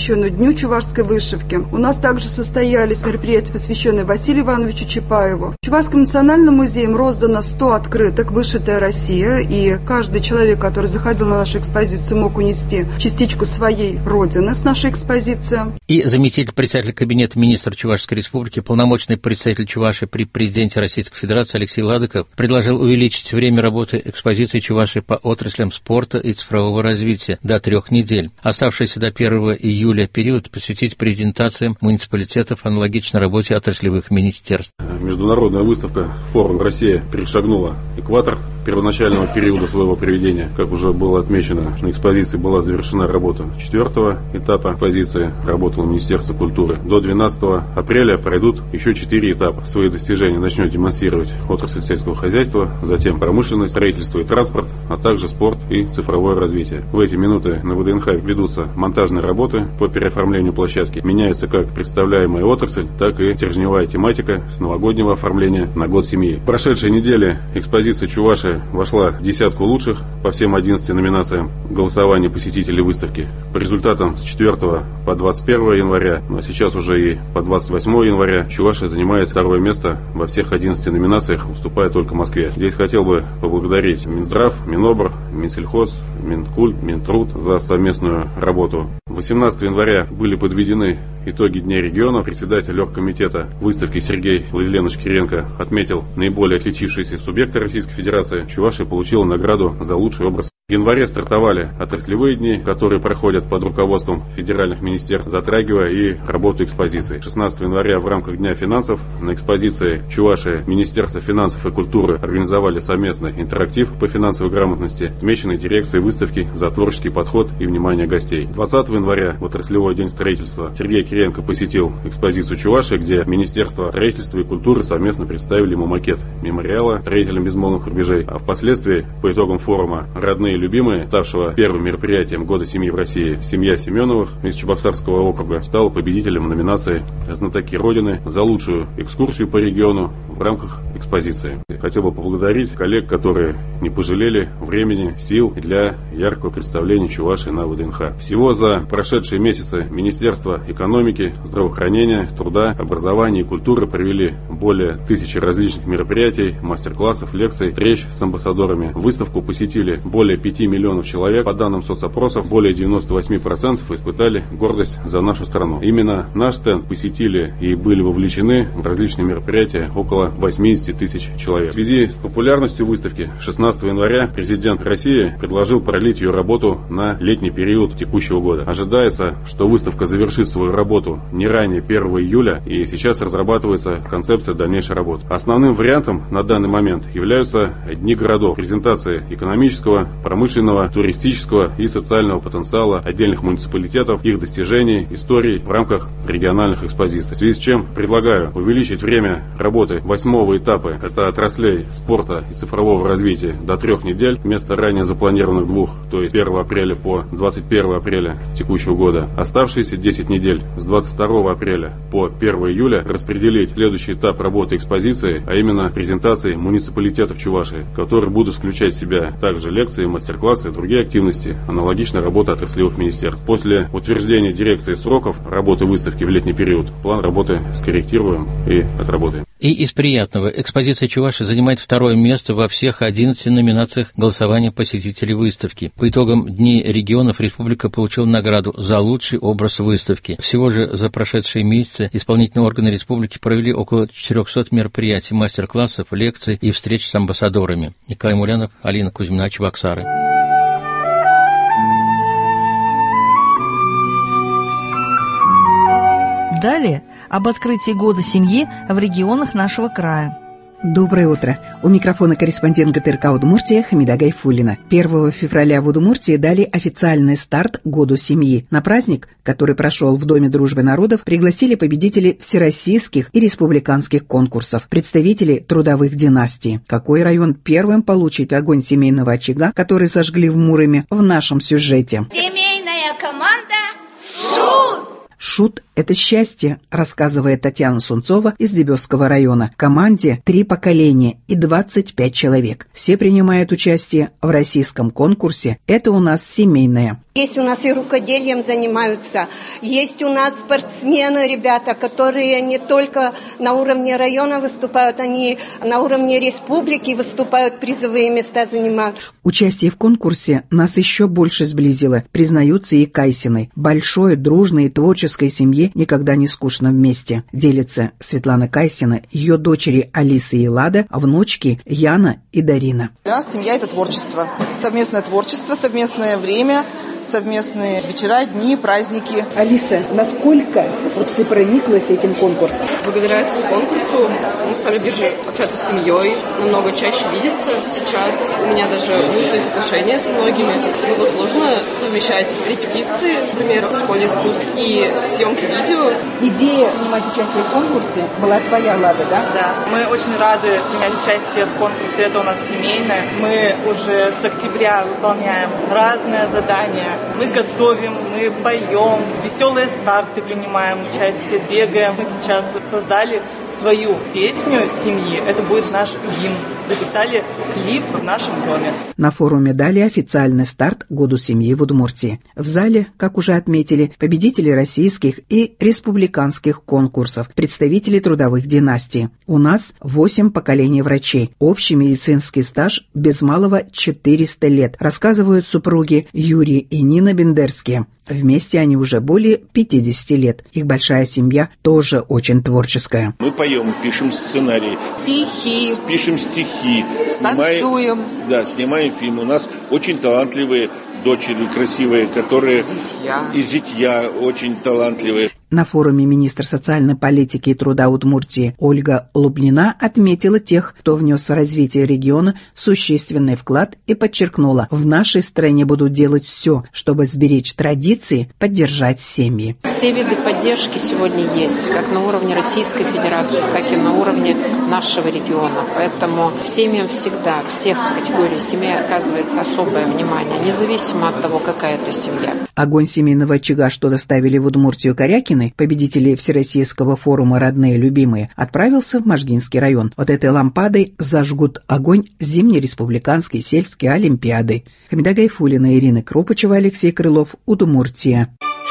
посвященную Дню чувашской вышивки. У нас также состоялись мероприятия, посвященные Василию Ивановичу Чапаеву. Чувашским национальным музеем роздано сто открыток «Вышитая Россия», и каждый человек, который заходил на нашу экспозицию, мог унести частичку своей родины с нашей экспозиции. И заместитель председателя Кабинета министра Чувашской Республики, полномочный представитель Чувашии при президенте Российской Федерации Алексей Ладыков предложил увеличить время работы экспозиции Чувашии по отраслям спорта и цифрового развития до трех недель. Оставшийся до первого июля период посвятить презентациям муниципалитетов, аналогично работе отраслевых министерств. Международная выставка «Форум Россия» перешагнула экватор первоначального периода своего проведения. Как уже было отмечено, на экспозиции была завершена работа четвертого этапа экспозиции, работало Министерство культуры. До двенадцатого апреля пройдут еще четыре этапа. Свои достижения начнет демонстрировать отрасль сельского хозяйства, затем промышленность, строительство и транспорт, а также спорт и цифровое развитие. В эти минуты на ВДНХ ведутся монтажные работы по переоформлению площадки. Меняется как представляемая отрасль, так и стержневая тематика с новогоднего оформления на год семьи. В прошедшей неделе экспозиция Чувашия вошла в десятку лучших по всем одиннадцати номинациям голосования посетителей выставки. По результатам с четвёртого по двадцать первое января, ну а сейчас уже и по двадцать восьмое января, Чувашия занимает второе место во всех одиннадцати номинациях, уступая только Москве. Здесь хотел бы поблагодарить Минздрав, Минобр, Минсельхоз, Минкульт, Минтруд за совместную работу. восемнадцатого января были подведены итоги Дня региона. Председатель оргкомитета выставки Сергей Владимирович Киренко отметил наиболее отличившиеся субъекты Российской Федерации. Чувашия получила награду за лучший образ. В январе стартовали отраслевые дни, которые проходят под руководством федеральных министерств, затрагивая и работу экспозиции. шестнадцатого января в рамках Дня финансов на экспозиции Чувашия Министерство финансов и культуры организовали совместный интерактив по финансовой грамотности, отмеченной дирекцией выставки за творческий подход и внимание гостей. двадцатого января в отраслевой день строительства Сергей Киренко посетил экспозицию Чувашии, где Министерство строительства и культуры совместно представили ему макет мемориала строителям безмолвных рубежей, а впоследствии по итогам форума «Родные и любимые», ставшего первым мероприятием года семьи в России, семья Семеновых из Чебоксарского округа стала победителем номинации «Знатоки Родины» за лучшую экскурсию по региону в рамках экспозиции. Хотел бы поблагодарить коллег, которые не пожалели времени, сил для яркого представления Чувашии на ВДНХ. Всего за прошедшие месяцы Министерство экономики, здравоохранения, труда, образования и культуры провели более тысячи различных мероприятий, мастер-классов, лекций, встреч с амбассадорами. Выставку посетили более пяти миллионов человек. По данным соцопросов, более девяноста восьми процентов испытали гордость за нашу страну. Именно наш стенд посетили и были вовлечены в различные мероприятия около восьмидесяти тысяч человек. В связи с популярностью выставки шестнадцатого января президент России предложил продлить ее работу на летний период текущего года. Ожидается, что выставка завершит свою работу не ранее первого июля, и сейчас разрабатывается концепция дальнейшей работы. Основным вариантом на данный момент являются дни городов, презентации экономического, промышленного, туристического и социального потенциала отдельных муниципалитетов, их достижений, историй в рамках региональных экспозиций. В связи с чем предлагаю увеличить время работы восьмого этапа, это отраслей спорта и цифрового развития, до трех недель вместо ранее запланированных двух, то есть первого апреля по двадцать первое апреля текущего года. Оставшиеся десять недель с двадцать второго апреля по первого июля распределить следующий этап работы экспозиции, а именно презентации муниципалитетов Чувашии, которые будут включать в себя также лекции, мастер-классы и другие активности, аналогично работы отраслевых министерств. После утверждения дирекции сроков работы выставки в летний период план работы скорректируем и отработаем. И из приятного, экспозиция Чувашии занимает второе место во всех одиннадцати номинациях голосования посетителей выставки. По итогам Дней регионов республика получила награду за лучший образ выставки. Всего же за прошедшие месяцы исполнительные органы республики провели около четырехсот мероприятий, мастер-классов, лекций и встреч с амбассадорами. Николай Мулянов, Алина Кузьмина, Чебоксары. Далее об открытии года семьи в регионах нашего края. Доброе утро. У микрофона корреспондент ГТРК Удмуртия Хамида Гайфуллина. первого февраля в Удмуртии дали официальный старт Году семьи. На праздник, который прошел в Доме дружбы народов, пригласили победителей всероссийских и республиканских конкурсов, представителей трудовых династий. Какой район первым получит огонь семейного очага, который сожгли в Муроме, в нашем сюжете. Семейная команда «Шут». «Шут – это счастье», рассказывает Татьяна Сунцова из Дебесского района. Команде три поколения и двадцать пять человек. Все принимают участие в российском конкурсе «Это у нас семейное». Есть у нас и рукоделием занимаются, есть у нас спортсмены, ребята, которые не только на уровне района выступают, они на уровне республики выступают, призовые места занимают. Участие в конкурсе нас еще больше сблизило, признаются и Кайсины. Большой, дружной и творческой семье никогда не скучно вместе. Делится Светлана Кайсина, ее дочери Алиса и Лада, внучки Яна и Дарина. Да, семья – это творчество. Совместное творчество, совместное время, совместные вечера, дни, праздники. Алиса, насколько вот ты прониклась этим конкурсом? Благодаря этому конкурсу мы стали ближе общаться с семьей, намного чаще видеться. Сейчас у меня даже улучшились отношения с многими. Было сложно совмещать репетиции, например, в школе искусств, и съемки видео. Идея принимать участие в конкурсе была твоя, Лада, да? Да. Мы очень рады принять участие в конкурсе. Это у нас семейное. Мы уже с октября выполняем разные задания. Мы готовим, мы поем, веселые старты принимаем участие, бегаем. Мы сейчас создали свою песню семьи. Это будет наш гимн. Записали клип в нашем доме. На форуме дали официальный старт Году семьи в Удмуртии. В зале, как уже отметили, победители российских и республиканских конкурсов, представители трудовых династий. У нас восемь поколений врачей. Общий медицинский стаж без малого четыреста лет, рассказывают супруги Юрий и Нина Бендерские. Вместе они уже более пятидесяти лет. Их большая семья тоже очень творческая. Мы поем, пишем сценарий. Стихи. Пишем стихи. Танцуем. Снимаем, да, снимаем фильмы. У нас очень талантливые дочери, красивые, которые... Зятья. И зятья очень талантливые. На форуме министр социальной политики и труда Удмуртии Ольга Лубнина отметила тех, кто внес в развитие региона существенный вклад, и подчеркнула, в нашей стране будут делать все, чтобы сберечь традиции, поддержать семьи. Все виды поддержки сегодня есть, как на уровне Российской Федерации, так и на уровне нашего региона. Поэтому семьям всегда, всех категорий семей оказывается особое внимание, независимо от того, какая это семья. Огонь семейного очага, что доставили в Удмуртию Корякины, победители Всероссийского форума «Родные любимые», отправился в Можгинский район. Вот этой лампадой зажгут огонь зимней республиканской сельской олимпиады. Хамида Гайфуллина, Ирина Кропачева, Алексей Крылов, Удмуртия.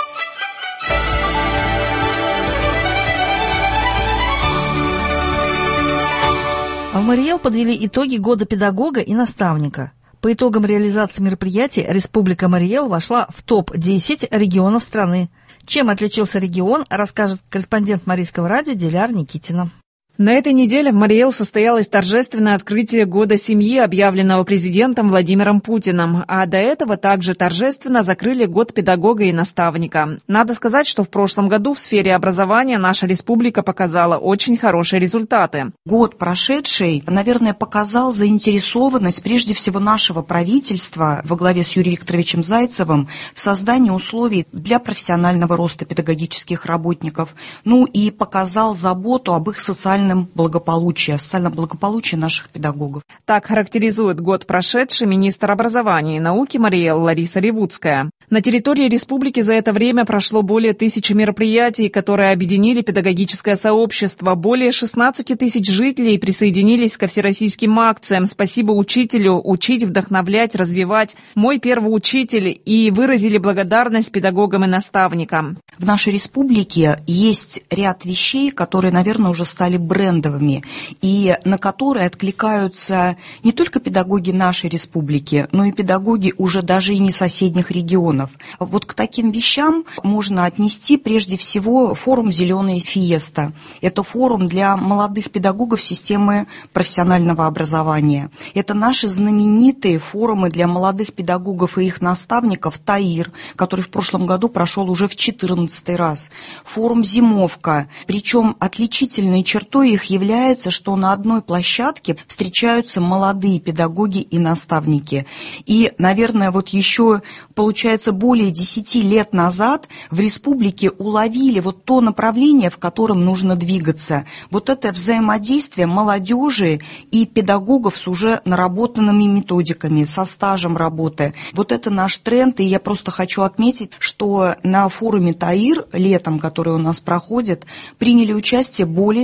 В Марий Эл подвели итоги года педагога и наставника. По итогам реализации мероприятия Республика Марий Эл вошла в топ десять регионов страны. Чем отличился регион, расскажет корреспондент Марийского радио Диляра Никитина. На этой неделе в Марий Эл состоялось торжественное открытие Года семьи, объявленного президентом Владимиром Путиным, а до этого также торжественно закрыли Год педагога и наставника. Надо сказать, что в прошлом году в сфере образования наша республика показала очень хорошие результаты. Год прошедший, наверное, показал заинтересованность прежде всего нашего правительства во главе с Юрием Викторовичем Зайцевым в создании условий для профессионального роста педагогических работников, ну и показал заботу об их социальном благополучие, социальном благополучии наших педагогов. Так характеризует год прошедший министр образования и науки Марий Эл Лариса Ревудская. На территории республики за это время прошло более тысячи мероприятий, которые объединили педагогическое сообщество. Более шестнадцати тысяч жителей присоединились ко всероссийским акциям «Спасибо учителю», «Учить, вдохновлять, развивать», «Мой первый учитель» и выразили благодарность педагогам и наставникам. В нашей республике есть ряд вещей, которые, наверное, уже стали брендовыми, и на которые откликаются не только педагоги нашей республики, но и педагоги уже даже и не соседних регионов. Вот к таким вещам можно отнести прежде всего форум «Зеленая фиеста». Это форум для молодых педагогов системы профессионального образования. Это наши знаменитые форумы для молодых педагогов и их наставников «ТАИР», который в прошлом году прошел уже в четырнадцатый раз. Форум «Зимовка». Причем отличительной чертой их является, что на одной площадке встречаются молодые педагоги и наставники. И, наверное, вот еще получается более десяти лет назад в республике уловили вот то направление, в котором нужно двигаться. Вот это взаимодействие молодежи и педагогов с уже наработанными методиками, со стажем работы. Вот это наш тренд, и я просто хочу отметить, что на форуме ТАИР летом, который у нас проходит, приняли участие более тридцати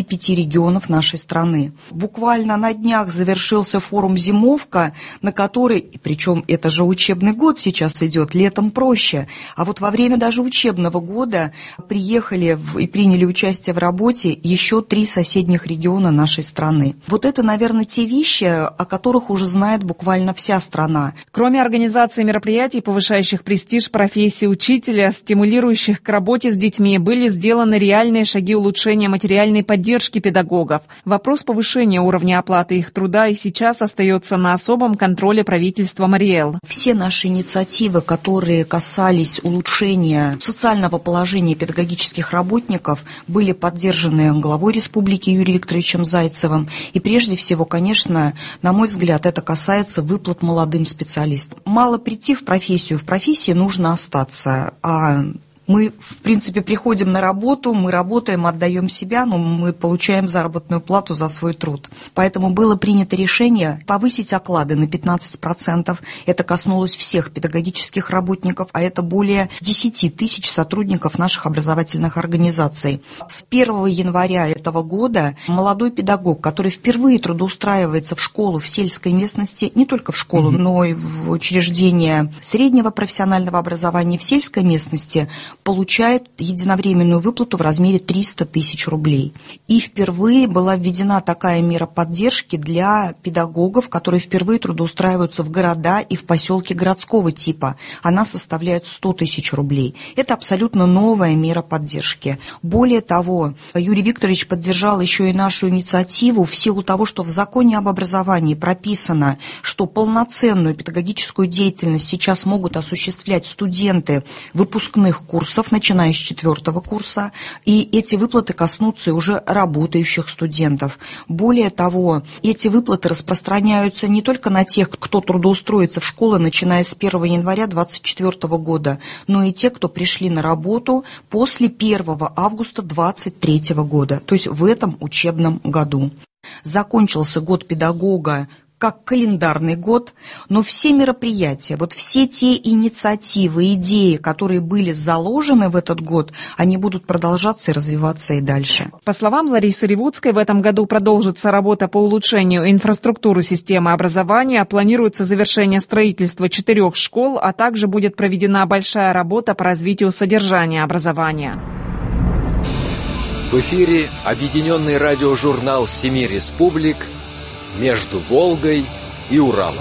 пяти регионов нашей страны. Буквально на днях завершился форум «Зимовка», на который, причем это же учебный год сейчас идет, летом проще, а вот во время даже учебного года приехали в, и приняли участие в работе еще три соседних региона нашей страны. Вот это, наверное, те вещи, о которых уже знает буквально вся страна. Кроме организации мероприятий, повышающих престиж профессии учителя, стимулирующих к работе с детьми, были сделаны реальные шаги улучшения материальной поддержки педагогов. Вопрос повышения уровня оплаты их труда и сейчас остается на особом контроле правительства Мариэл. Все наши инициативы, которые касались улучшения социального положения педагогических работников, были поддержаны главой республики Юрием Викторовичем Зайцевым. И прежде всего, конечно, на мой взгляд, это касается выплат молодым специалистам. Мало прийти в профессию, в профессии нужно остаться, а мы, в принципе, приходим на работу, мы работаем, отдаем себя, но мы получаем заработную плату за свой труд. Поэтому было принято решение повысить оклады на пятнадцать процентов. Это коснулось всех педагогических работников, а это более десять тысяч сотрудников наших образовательных организаций. С первого января этого года молодой педагог, который впервые трудоустраивается в школу в сельской местности, не только в школу, mm-hmm. но и в учреждения среднего профессионального образования в сельской местности, получает единовременную выплату в размере триста тысяч рублей. И впервые была введена такая мера поддержки для педагогов, которые впервые трудоустраиваются в города и в поселки городского типа. Она составляет сто тысяч рублей. Это абсолютно новая мера поддержки. Более того, Юрий Викторович поддержал еще и нашу инициативу в силу того, что в законе об образовании прописано, что полноценную педагогическую деятельность сейчас могут осуществлять студенты выпускных курсов, начиная с четвертого курса, и эти выплаты коснутся уже работающих студентов. Более того, эти выплаты распространяются не только на тех, кто трудоустроится в школы, начиная с первого января две тысячи двадцать четвёртого года, но и те, кто пришли на работу после первого августа две тысячи двадцать третьего года, то есть в этом учебном году. Закончился год педагога как календарный год, но все мероприятия, вот все те инициативы, идеи, которые были заложены в этот год, они будут продолжаться и развиваться и дальше. По словам Ларисы Ревудской, в этом году продолжится работа по улучшению инфраструктуры системы образования, планируется завершение строительства четырех школ, а также будет проведена большая работа по развитию содержания образования. В эфире объединенный радиожурнал «Семи республик» между Волгой и Уралом.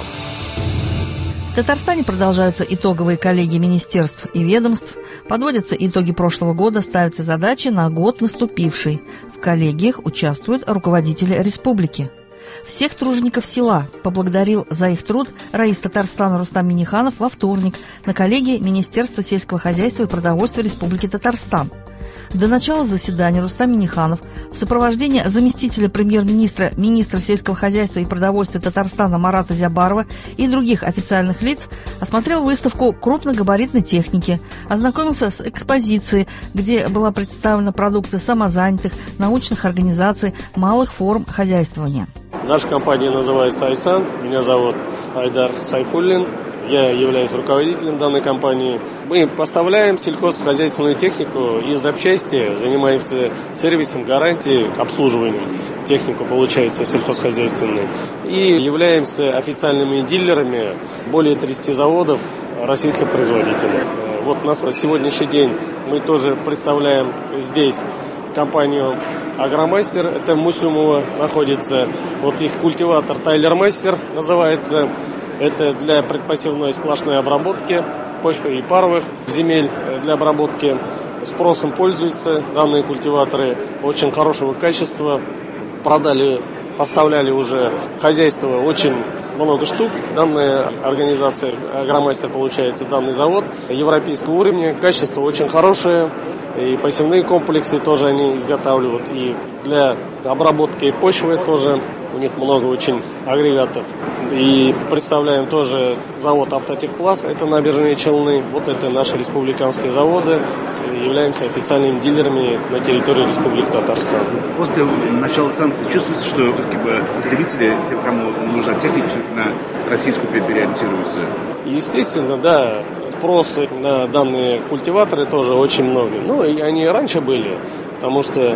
В Татарстане продолжаются итоговые коллегии министерств и ведомств. Подводятся итоги прошлого года, ставятся задачи на год наступивший. В коллегиях участвуют руководители республики. Всех тружеников села поблагодарил за их труд раис Татарстана Рустам Минниханов во вторник на коллегии Министерства сельского хозяйства и продовольствия Республики Татарстан. До начала заседания Рустам Минниханов в сопровождении заместителя премьер-министра, министра сельского хозяйства и продовольствия Татарстана Марата Зябарова и других официальных лиц осмотрел выставку крупногабаритной техники, ознакомился с экспозицией, где была представлена продукция самозанятых, научных организаций, малых форм хозяйствования. Наша компания называется «Айсан». Меня зовут Айдар Сайфуллин. Я являюсь руководителем данной компании. Мы поставляем сельхозхозяйственную технику и запчасти, занимаемся сервисом, гарантией, обслуживанием. Технику, получается, сельхозхозяйственную. И являемся официальными дилерами более тридцати заводов российских производителей. Вот на сегодняшний день мы тоже представляем здесь компанию «Агромастер». Это в Муслимово находится. Вот их культиватор «Тайлер Мастер» называется. Это для предпосевной сплошной обработки почвы и паровых земель для обработки. Спросом пользуются данные культиваторы, очень хорошего качества. Продали, поставляли уже в хозяйство очень много штук. Данная организация «Агромастер», получается, данный завод европейского уровня. Качество очень хорошее. И посевные комплексы тоже они изготавливают. И для обработки почвы тоже у них много очень агрегатов. И представляем тоже завод «Автотехпласт». Это набережные Челны. Вот это наши республиканские заводы. Являемся официальными дилерами на территории Республики Татарстан. После начала санкций чувствуете, что как бы, потребители, те, кому нужна техника, все-таки на российскую переориентируются? Естественно, да. Спросы на данные культиваторы тоже очень много. Ну, и они раньше были, потому что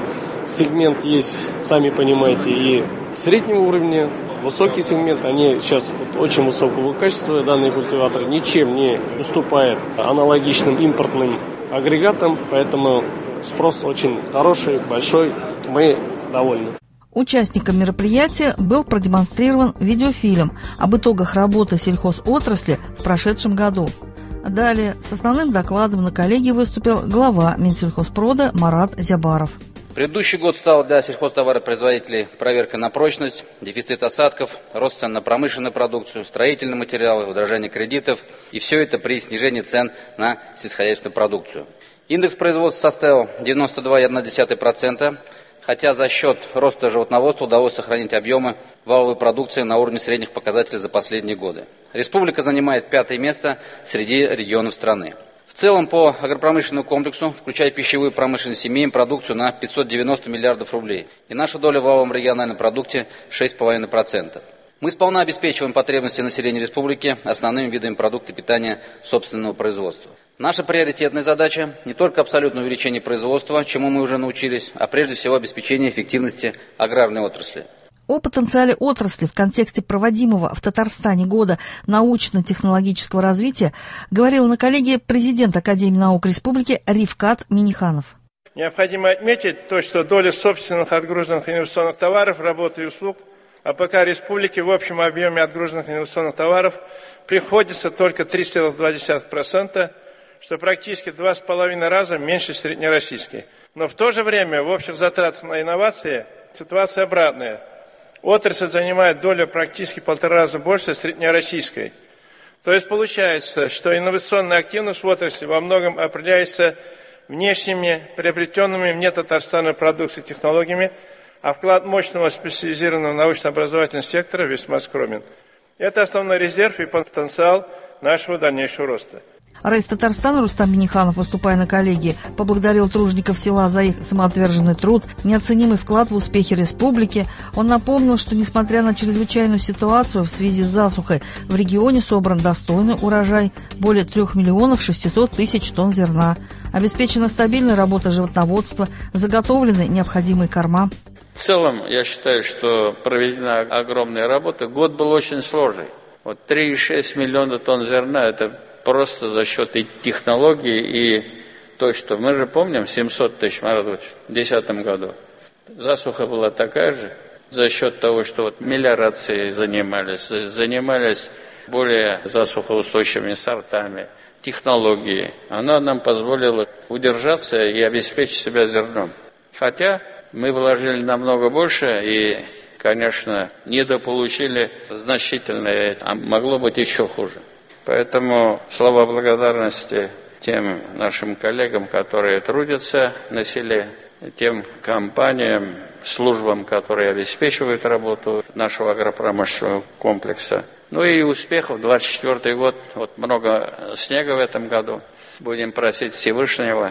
сегмент есть, сами понимаете, и среднего уровня, высокий сегмент. Они сейчас вот очень высокого качества, данный культиватор ничем не уступает аналогичным импортным агрегатам, поэтому спрос очень хороший, большой, мы довольны. Участникам мероприятия был продемонстрирован видеофильм об итогах работы сельхозотрасли в прошедшем году. Далее с основным докладом на коллегии выступил глава Минсельхозпрода Марат Зябаров. Предыдущий год стал для сельхозтоваропроизводителей проверкой на прочность, дефицит осадков, рост цен на промышленную продукцию, строительные материалы, удорожание кредитов. И все это при снижении цен на сельскохозяйственную продукцию. Индекс производства составил девяносто два целых одна десятая процента, хотя за счет роста животноводства удалось сохранить объемы валовой продукции на уровне средних показателей за последние годы. Республика занимает пятое место среди регионов страны. В целом по агропромышленному комплексу, включая пищевую промышленность, имеем продукцию на пятьсот девяносто миллиардов рублей. И наша доля в валовом региональном продукте шесть целых пять десятых процента. Мы сполна обеспечиваем потребности населения республики основными видами продуктов питания собственного производства. Наша приоритетная задача не только абсолютное увеличение производства, чему мы уже научились, а прежде всего обеспечение эффективности аграрной отрасли. О потенциале отрасли в контексте проводимого в Татарстане года научно-технологического развития говорил на коллегии президент Академии наук Республики Ривкат Миниханов. Необходимо отметить то, что доля собственных отгруженных инвестиционных товаров, работ и услуг АПК Республики в общем объеме отгруженных инвестиционных товаров приходится только три целых два десятых процента, что практически два с половиной раза меньше среднероссийской. Но в то же время в общих затратах на инновации ситуация обратная. Отрасль занимает долю практически полтора раза больше среднероссийской. То есть получается, что инновационная активность в отрасли во многом определяется внешними, приобретенными вне Татарстана продукцией и технологиями, а вклад мощного специализированного научно-образовательного сектора весьма скромен. Это основной резерв и потенциал нашего дальнейшего роста. Раис Татарстана Рустам Миниханов, выступая на коллегии, поблагодарил тружеников села за их самоотверженный труд, неоценимый вклад в успехи республики. Он напомнил, что несмотря на чрезвычайную ситуацию в связи с засухой, в регионе собран достойный урожай – более трех миллионов шестисот тысяч тонн зерна. Обеспечена стабильная работа животноводства, заготовлены необходимые корма. В целом, я считаю, что проведена огромная работа. Год был очень сложный. Вот три целых шесть десятых миллиона тонн зерна – это просто за счет и технологий, и то, что мы же помним, семьсот тысяч морозов в две тысячи десятом году. Засуха была такая же, за счет того, что вот мелиорацией занимались, занимались более засухоустойчивыми сортами, технологии. Она нам позволила удержаться и обеспечить себя зерном. Хотя мы вложили намного больше и, конечно, недополучили значительное, а могло быть еще хуже. Поэтому слова благодарности тем нашим коллегам, которые трудятся на селе, тем компаниям, службам, которые обеспечивают работу нашего агропромышленного комплекса. Ну и успехов. двадцать четвёртый год, вот много снега в этом году. Будем просить Всевышнего,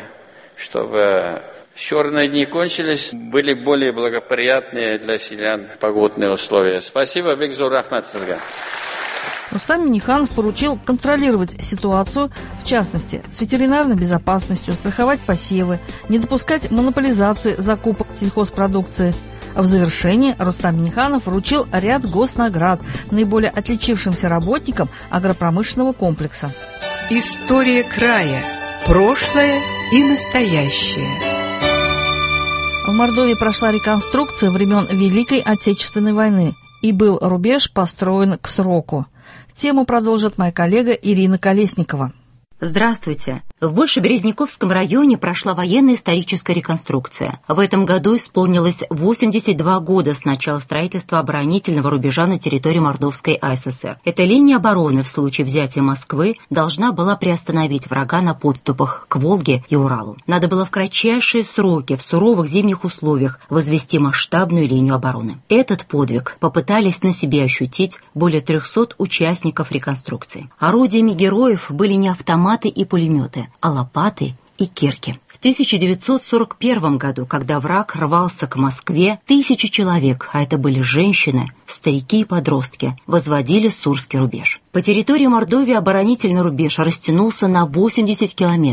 чтобы черные дни кончились, были более благоприятные для селян погодные условия. Спасибо, Бекзур Ахмадсызга. Рустам Миниханов поручил контролировать ситуацию, в частности, с ветеринарной безопасностью, страховать посевы, не допускать монополизации закупок сельхозпродукции. В завершении Рустам Миниханов вручил ряд госнаград наиболее отличившимся работникам агропромышленного комплекса. История края. Прошлое и настоящее. В Мордовии прошла реконструкция времен Великой Отечественной войны, и был рубеж построен к сроку. Тему продолжит моя коллега Ирина Колесникова. Здравствуйте. В Большеберезняковском районе прошла военно-историческая реконструкция. В этом году исполнилось восемьдесят два года с начала строительства оборонительного рубежа на территории Мордовской АССР. Эта линия обороны в случае взятия Москвы должна была приостановить врага на подступах к Волге и Уралу. Надо было в кратчайшие сроки, в суровых зимних условиях, возвести масштабную линию обороны. Этот подвиг попытались на себе ощутить более трехсот участников реконструкции. Орудиями героев были не автоматы и пулеметы, а лопаты и кирки. В тысяча девятьсот сорок первом году, когда враг рвался к Москве, тысячи человек, а это были женщины, старики и подростки, возводили Сурский рубеж. По территории Мордовии оборонительный рубеж растянулся на восемьдесят километров.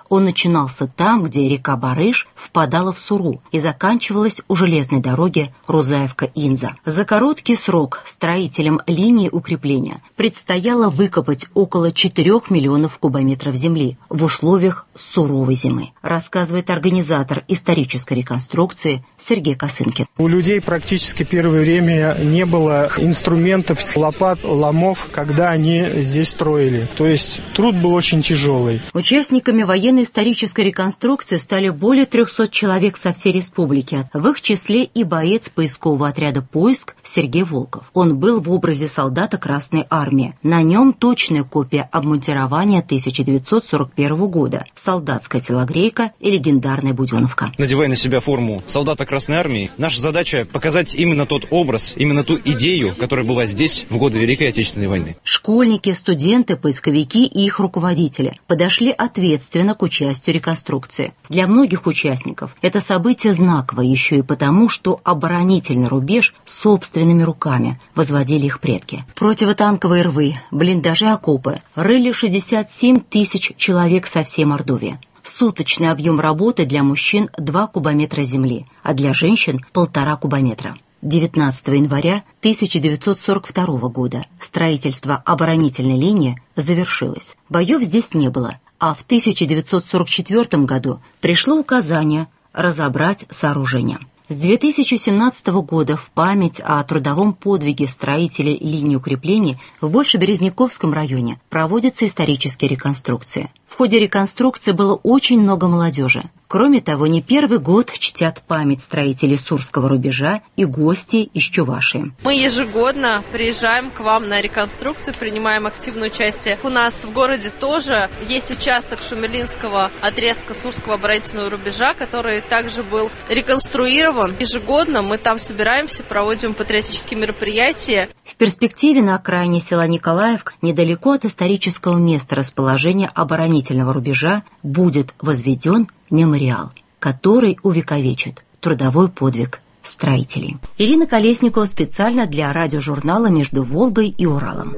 Он начинался там, где река Барыш впадала в Суру и заканчивалась у железной дороги Рузаевка-Инза. За короткий срок строителям линии укрепления предстояло выкопать около четырех миллионов кубометров земли в условиях суровой зимы, рассказывает организатор исторической реконструкции Сергей Косынкин. У людей практически первое время не было инструментов, лопат, ломов, когда они здесь строили. То есть труд был очень тяжелый. Участниками военно-исторической реконструкции стали более трехсот человек со всей республики. В их числе и боец поискового отряда «Поиск» Сергей Волков. Он был в образе солдата Красной Армии. На нем точная копия обмундирования тысяча девятьсот сорок первого года, солдатская телогрейка и легендарная буденовка. Надевая на себя форму солдата Красной Армии, наша задача показать именно тот образ, именно ту идею, которая была здесь в годы Великой Отечественной войны. Школьники, студенты, поисковики и их руководители подошли ответственно к участию реконструкции. Для многих участников это событие знаково еще и потому, что оборонительный рубеж собственными руками возводили их предки. Противотанковые рвы, блиндажи, окопы рыли шестьдесят семь тысяч человек со всей Мордовии. Суточный объем работы для мужчин два кубометра земли, а для женщин полтора кубометра. девятнадцатого января тысяча девятьсот сорок второго года строительство оборонительной линии завершилось. Боев здесь не было, а в тысяча девятьсот сорок четвёртом году пришло указание разобрать сооружение. С две тысячи семнадцатого года в память о трудовом подвиге строителей линии укреплений в Большеберезняковском районе проводятся исторические реконструкции. В ходе реконструкции было очень много молодежи. Кроме того, не первый год чтят память строителей Сурского рубежа и гости из Чувашии. Мы ежегодно приезжаем к вам на реконструкцию, принимаем активное участие. У нас в городе тоже есть участок Шумерлинского отрезка Сурского оборонительного рубежа, который также был реконструирован. Ежегодно мы там собираемся, проводим патриотические мероприятия. В перспективе на окраине села Николаевка, недалеко от исторического места расположения оборонительного рубежа, будет возведен мемориал, который увековечит трудовой подвиг строителей. Ирина Колесникова специально для радиожурнала «Между Волгой и Уралом».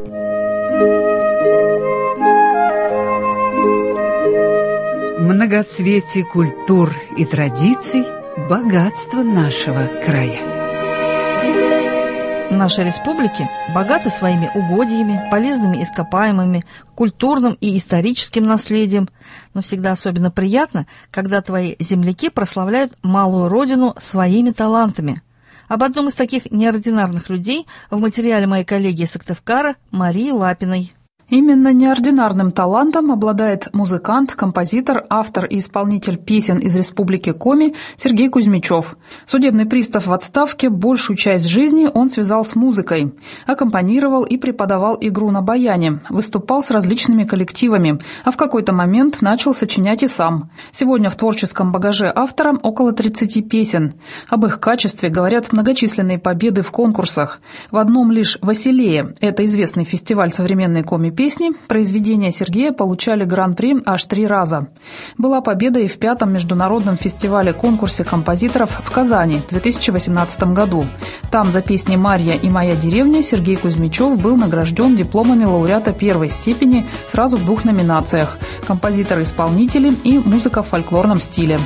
Многоцветие культур и традиций – богатство нашего края. Наши республики богаты своими угодьями, полезными ископаемыми, культурным и историческим наследием, но всегда особенно приятно, когда твои земляки прославляют малую родину своими талантами. Об одном из таких неординарных людей в материале моей коллеги из Сыктывкара Марии Лапиной. Именно неординарным талантом обладает музыкант, композитор, автор и исполнитель песен из Республики Коми Сергей Кузьмичев. Судебный пристав в отставке, большую часть жизни он связал с музыкой. Аккомпанировал и преподавал игру на баяне, выступал с различными коллективами, а в какой-то момент начал сочинять и сам. Сегодня в творческом багаже автора около тридцати песен. Об их качестве говорят многочисленные победы в конкурсах. В одном лишь «Василее» — это известный фестиваль современной коми песни, произведения Сергея получали гран-при аж три раза. Была победа и в пятом международном фестивале-конкурсе композиторов в Казани в две тысячи восемнадцатом году. Там за песни «Марья» и «Моя деревня» Сергей Кузьмичев был награжден дипломами лауреата первой степени сразу в двух номинациях – композитор-исполнитель и музыка в фольклорном стиле.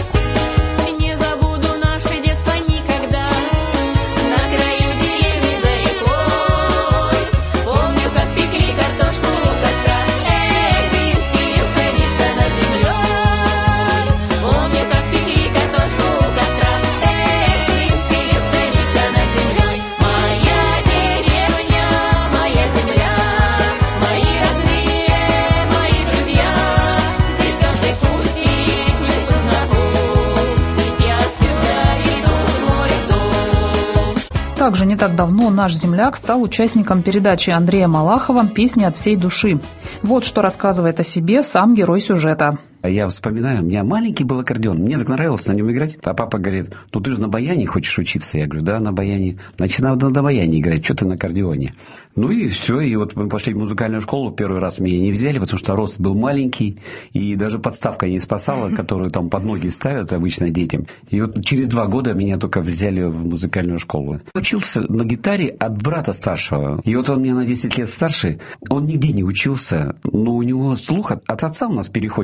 Также не так давно наш земляк стал участником передачи Андрея Малахова «Песни от всей души». Вот что рассказывает о себе сам герой сюжета. Я вспоминаю, у меня маленький был аккордеон, мне так нравилось на нем играть. А папа говорит, ну ты же на баяне хочешь учиться? Я говорю, да, на баяне. Значит, надо на баяне играть, что ты на аккордеоне? Ну и все, и вот мы пошли в музыкальную школу, первый раз меня не взяли, потому что рост был маленький, и даже подставка не спасала, которую там под ноги ставят обычно детям. И вот через два года меня только взяли в музыкальную школу. Учился на гитаре от брата старшего. И вот он меня на десять лет старше, он нигде не учился, но у него слух от, от отца у нас переходит вот это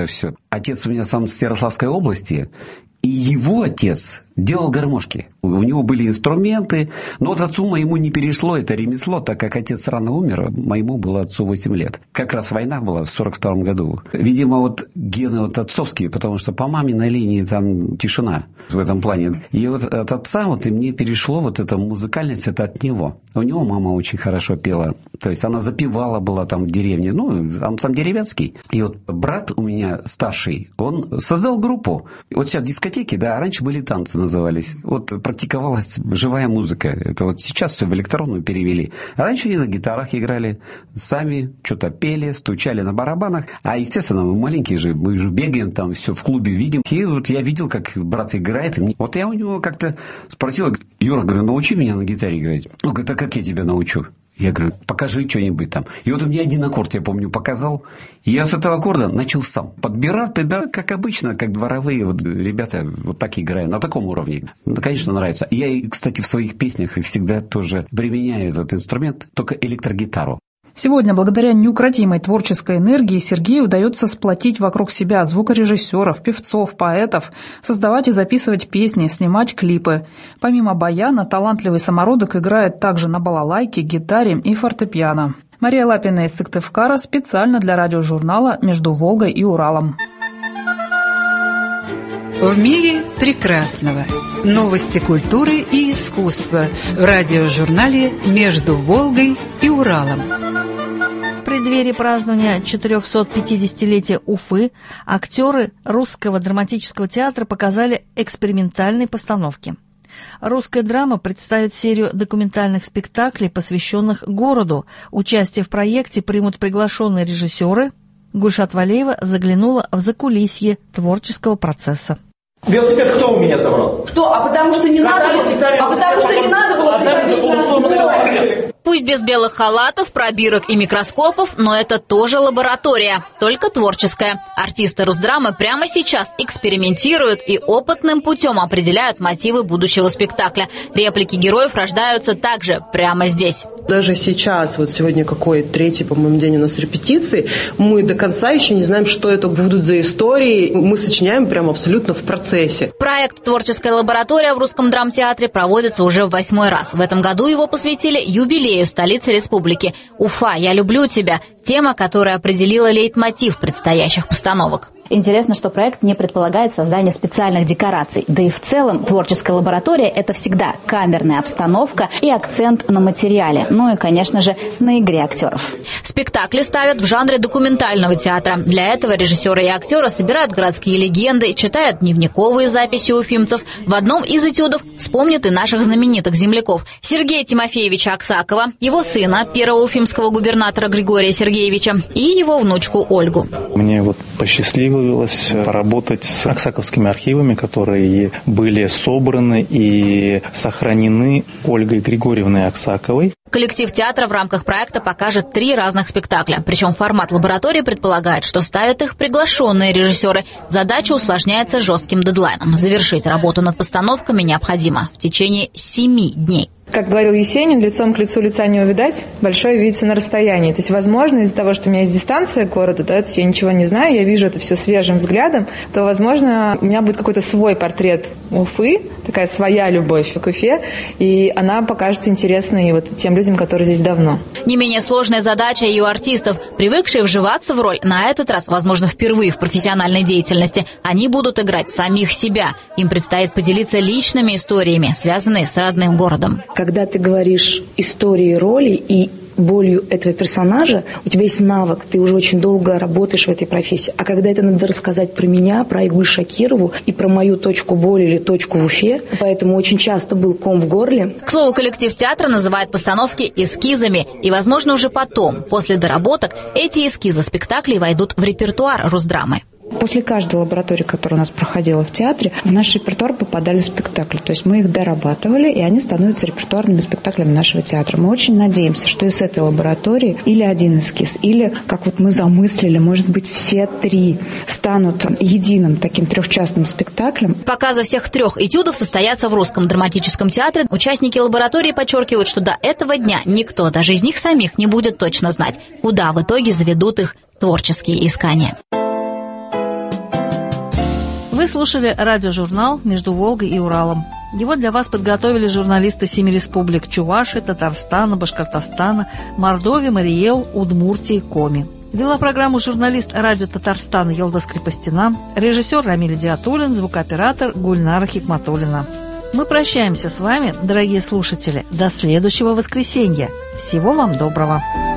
это все. Отец у меня сам с Ярославской области, и его отец делал гармошки. У него были инструменты, но вот отцу моему не перешло это ремесло, так как отец рано умер, моему было отцу восемь лет. Как раз война была в сорок втором году. Видимо, вот гены вот отцовские, потому что по маминой линии там тишина в этом плане. И вот от отца вот и мне перешло вот эта музыкальность, это от него. У него мама очень хорошо пела. То есть она запевала, была там в деревне. Ну, он сам деревенский. И вот брат у меня старший, он создал группу. Вот сейчас дискотеки, да, раньше были танцы, назывались. Вот практиковалась живая музыка. Это вот сейчас все в электронную перевели. А раньше они на гитарах играли, сами что-то пели, стучали на барабанах. А, естественно, мы маленькие же, мы же бегаем там, все в клубе видим. И вот я видел, как брат играет. И мне... Вот я у него как-то спросил, Юра, говорю, научи меня на гитаре играть. Он говорит, а как я тебя научу? Я говорю, покажи что-нибудь там. И вот он мне один аккорд, я помню, показал. И я с этого аккорда начал сам подбирать, подбирать, как обычно, как дворовые вот ребята вот так играют, на таком уровне. Ну, конечно, нравится. Я, кстати, в своих песнях всегда тоже применяю этот инструмент, только электрогитару. Сегодня, благодаря неукротимой творческой энергии, Сергею удается сплотить вокруг себя звукорежиссеров, певцов, поэтов, создавать и записывать песни, снимать клипы. Помимо баяна, талантливый самородок играет также на балалайке, гитаре и фортепиано. Мария Лапина из Сыктывкара специально для радиожурнала «Между Волгой и Уралом». В мире прекрасного. Новости культуры и искусства в радиожурнале «Между Волгой и Уралом». В преддверии празднования четырехсот-пятидесятилетия Уфы актеры Русского драматического театра показали экспериментальные постановки. Русская драма представит серию документальных спектаклей, посвященных городу. Участие в проекте примут приглашенные режиссеры. Гульшат Валеева заглянула в закулисье творческого процесса. Велосипед кто у меня забрал? Кто? А потому что не надо было, а потому что не надо было приходить на сбор. Пусть без белых халатов, пробирок и микроскопов, но это тоже лаборатория, только творческая. Артисты Русдрамы прямо сейчас экспериментируют и опытным путем определяют мотивы будущего спектакля. Реплики героев рождаются также прямо здесь. Даже сейчас, вот сегодня какой третий, по-моему, день у нас репетиции, мы до конца еще не знаем, что это будут за истории. Мы сочиняем прямо абсолютно в процессе. Проект «Творческая лаборатория» в Русском драмтеатре проводится уже в восьмой раз. В этом году его посвятили юбилею столицы республики. Уфа, я люблю тебя. Тема, которая определила лейтмотив предстоящих постановок. Интересно, что проект не предполагает создание специальных декораций. Да и в целом творческая лаборатория – это всегда камерная обстановка и акцент на материале. Ну и, конечно же, на игре актеров. Спектакли ставят в жанре документального театра. Для этого режиссеры и актеры собирают городские легенды, читают дневниковые записи уфимцев. В одном из этюдов вспомнят и наших знаменитых земляков – Сергея Тимофеевича Аксакова, его сына, первого уфимского губернатора Григория Сергеевича, и его внучку Ольгу. Мне вот посчастливилось поработать с аксаковскими архивами, которые были собраны и сохранены Ольгой Григорьевной Аксаковой. Коллектив театра в рамках проекта покажет три разных спектакля. Причем формат лаборатории предполагает, что ставят их приглашенные режиссеры. Задача усложняется жестким дедлайном. Завершить работу над постановками необходимо в течение семи дней. Как говорил Есенин, лицом к лицу лица не увидать, большое видится на расстоянии. То есть, возможно, из-за того, что у меня есть дистанция к городу, да, я ничего не знаю, я вижу это все свежим взглядом, то, возможно, у меня будет какой-то свой портрет Уфы, такая своя любовь к Уфе, и она покажется интересной вот тем людям, которые здесь давно. Не менее сложная задача и у артистов, привыкшие вживаться в роль, на этот раз, возможно, впервые в профессиональной деятельности. Они будут играть самих себя. Им предстоит поделиться личными историями, связанными с родным городом. Когда ты говоришь истории роли и болью этого персонажа, у тебя есть навык, ты уже очень долго работаешь в этой профессии. А когда это надо рассказать про меня, про Айгуль Шакирову и про мою точку боли или точку в Уфе, поэтому очень часто был ком в горле. К слову, коллектив театра называет постановки эскизами, и, возможно, уже потом, после доработок, эти эскизы спектаклей войдут в репертуар Русдрамы. После каждой лаборатории, которая у нас проходила в театре, в наш репертуар попадали спектакли. То есть мы их дорабатывали, и они становятся репертуарными спектаклями нашего театра. Мы очень надеемся, что из этой лаборатории или один эскиз, или, как вот мы замыслили, может быть, все три станут единым таким трехчастным спектаклем. Показы всех трех этюдов состоятся в Русском драматическом театре. Участники лаборатории подчеркивают, что до этого дня никто, даже из них самих, не будет точно знать, куда в итоге заведут их творческие искания. Вы слушали радиожурнал «Между Волгой и Уралом». Его для вас подготовили журналисты семи республик Чувашии, Татарстана, Башкортостана, Мордовии, Мариэл, Удмуртии, Коми. Вела программу журналист радио Татарстана Елда Скрипостина, режиссер Рамиль Диатуллин, звукооператор Гульнара Хикматуллина. Мы прощаемся с вами, дорогие слушатели, до следующего воскресенья. Всего вам доброго.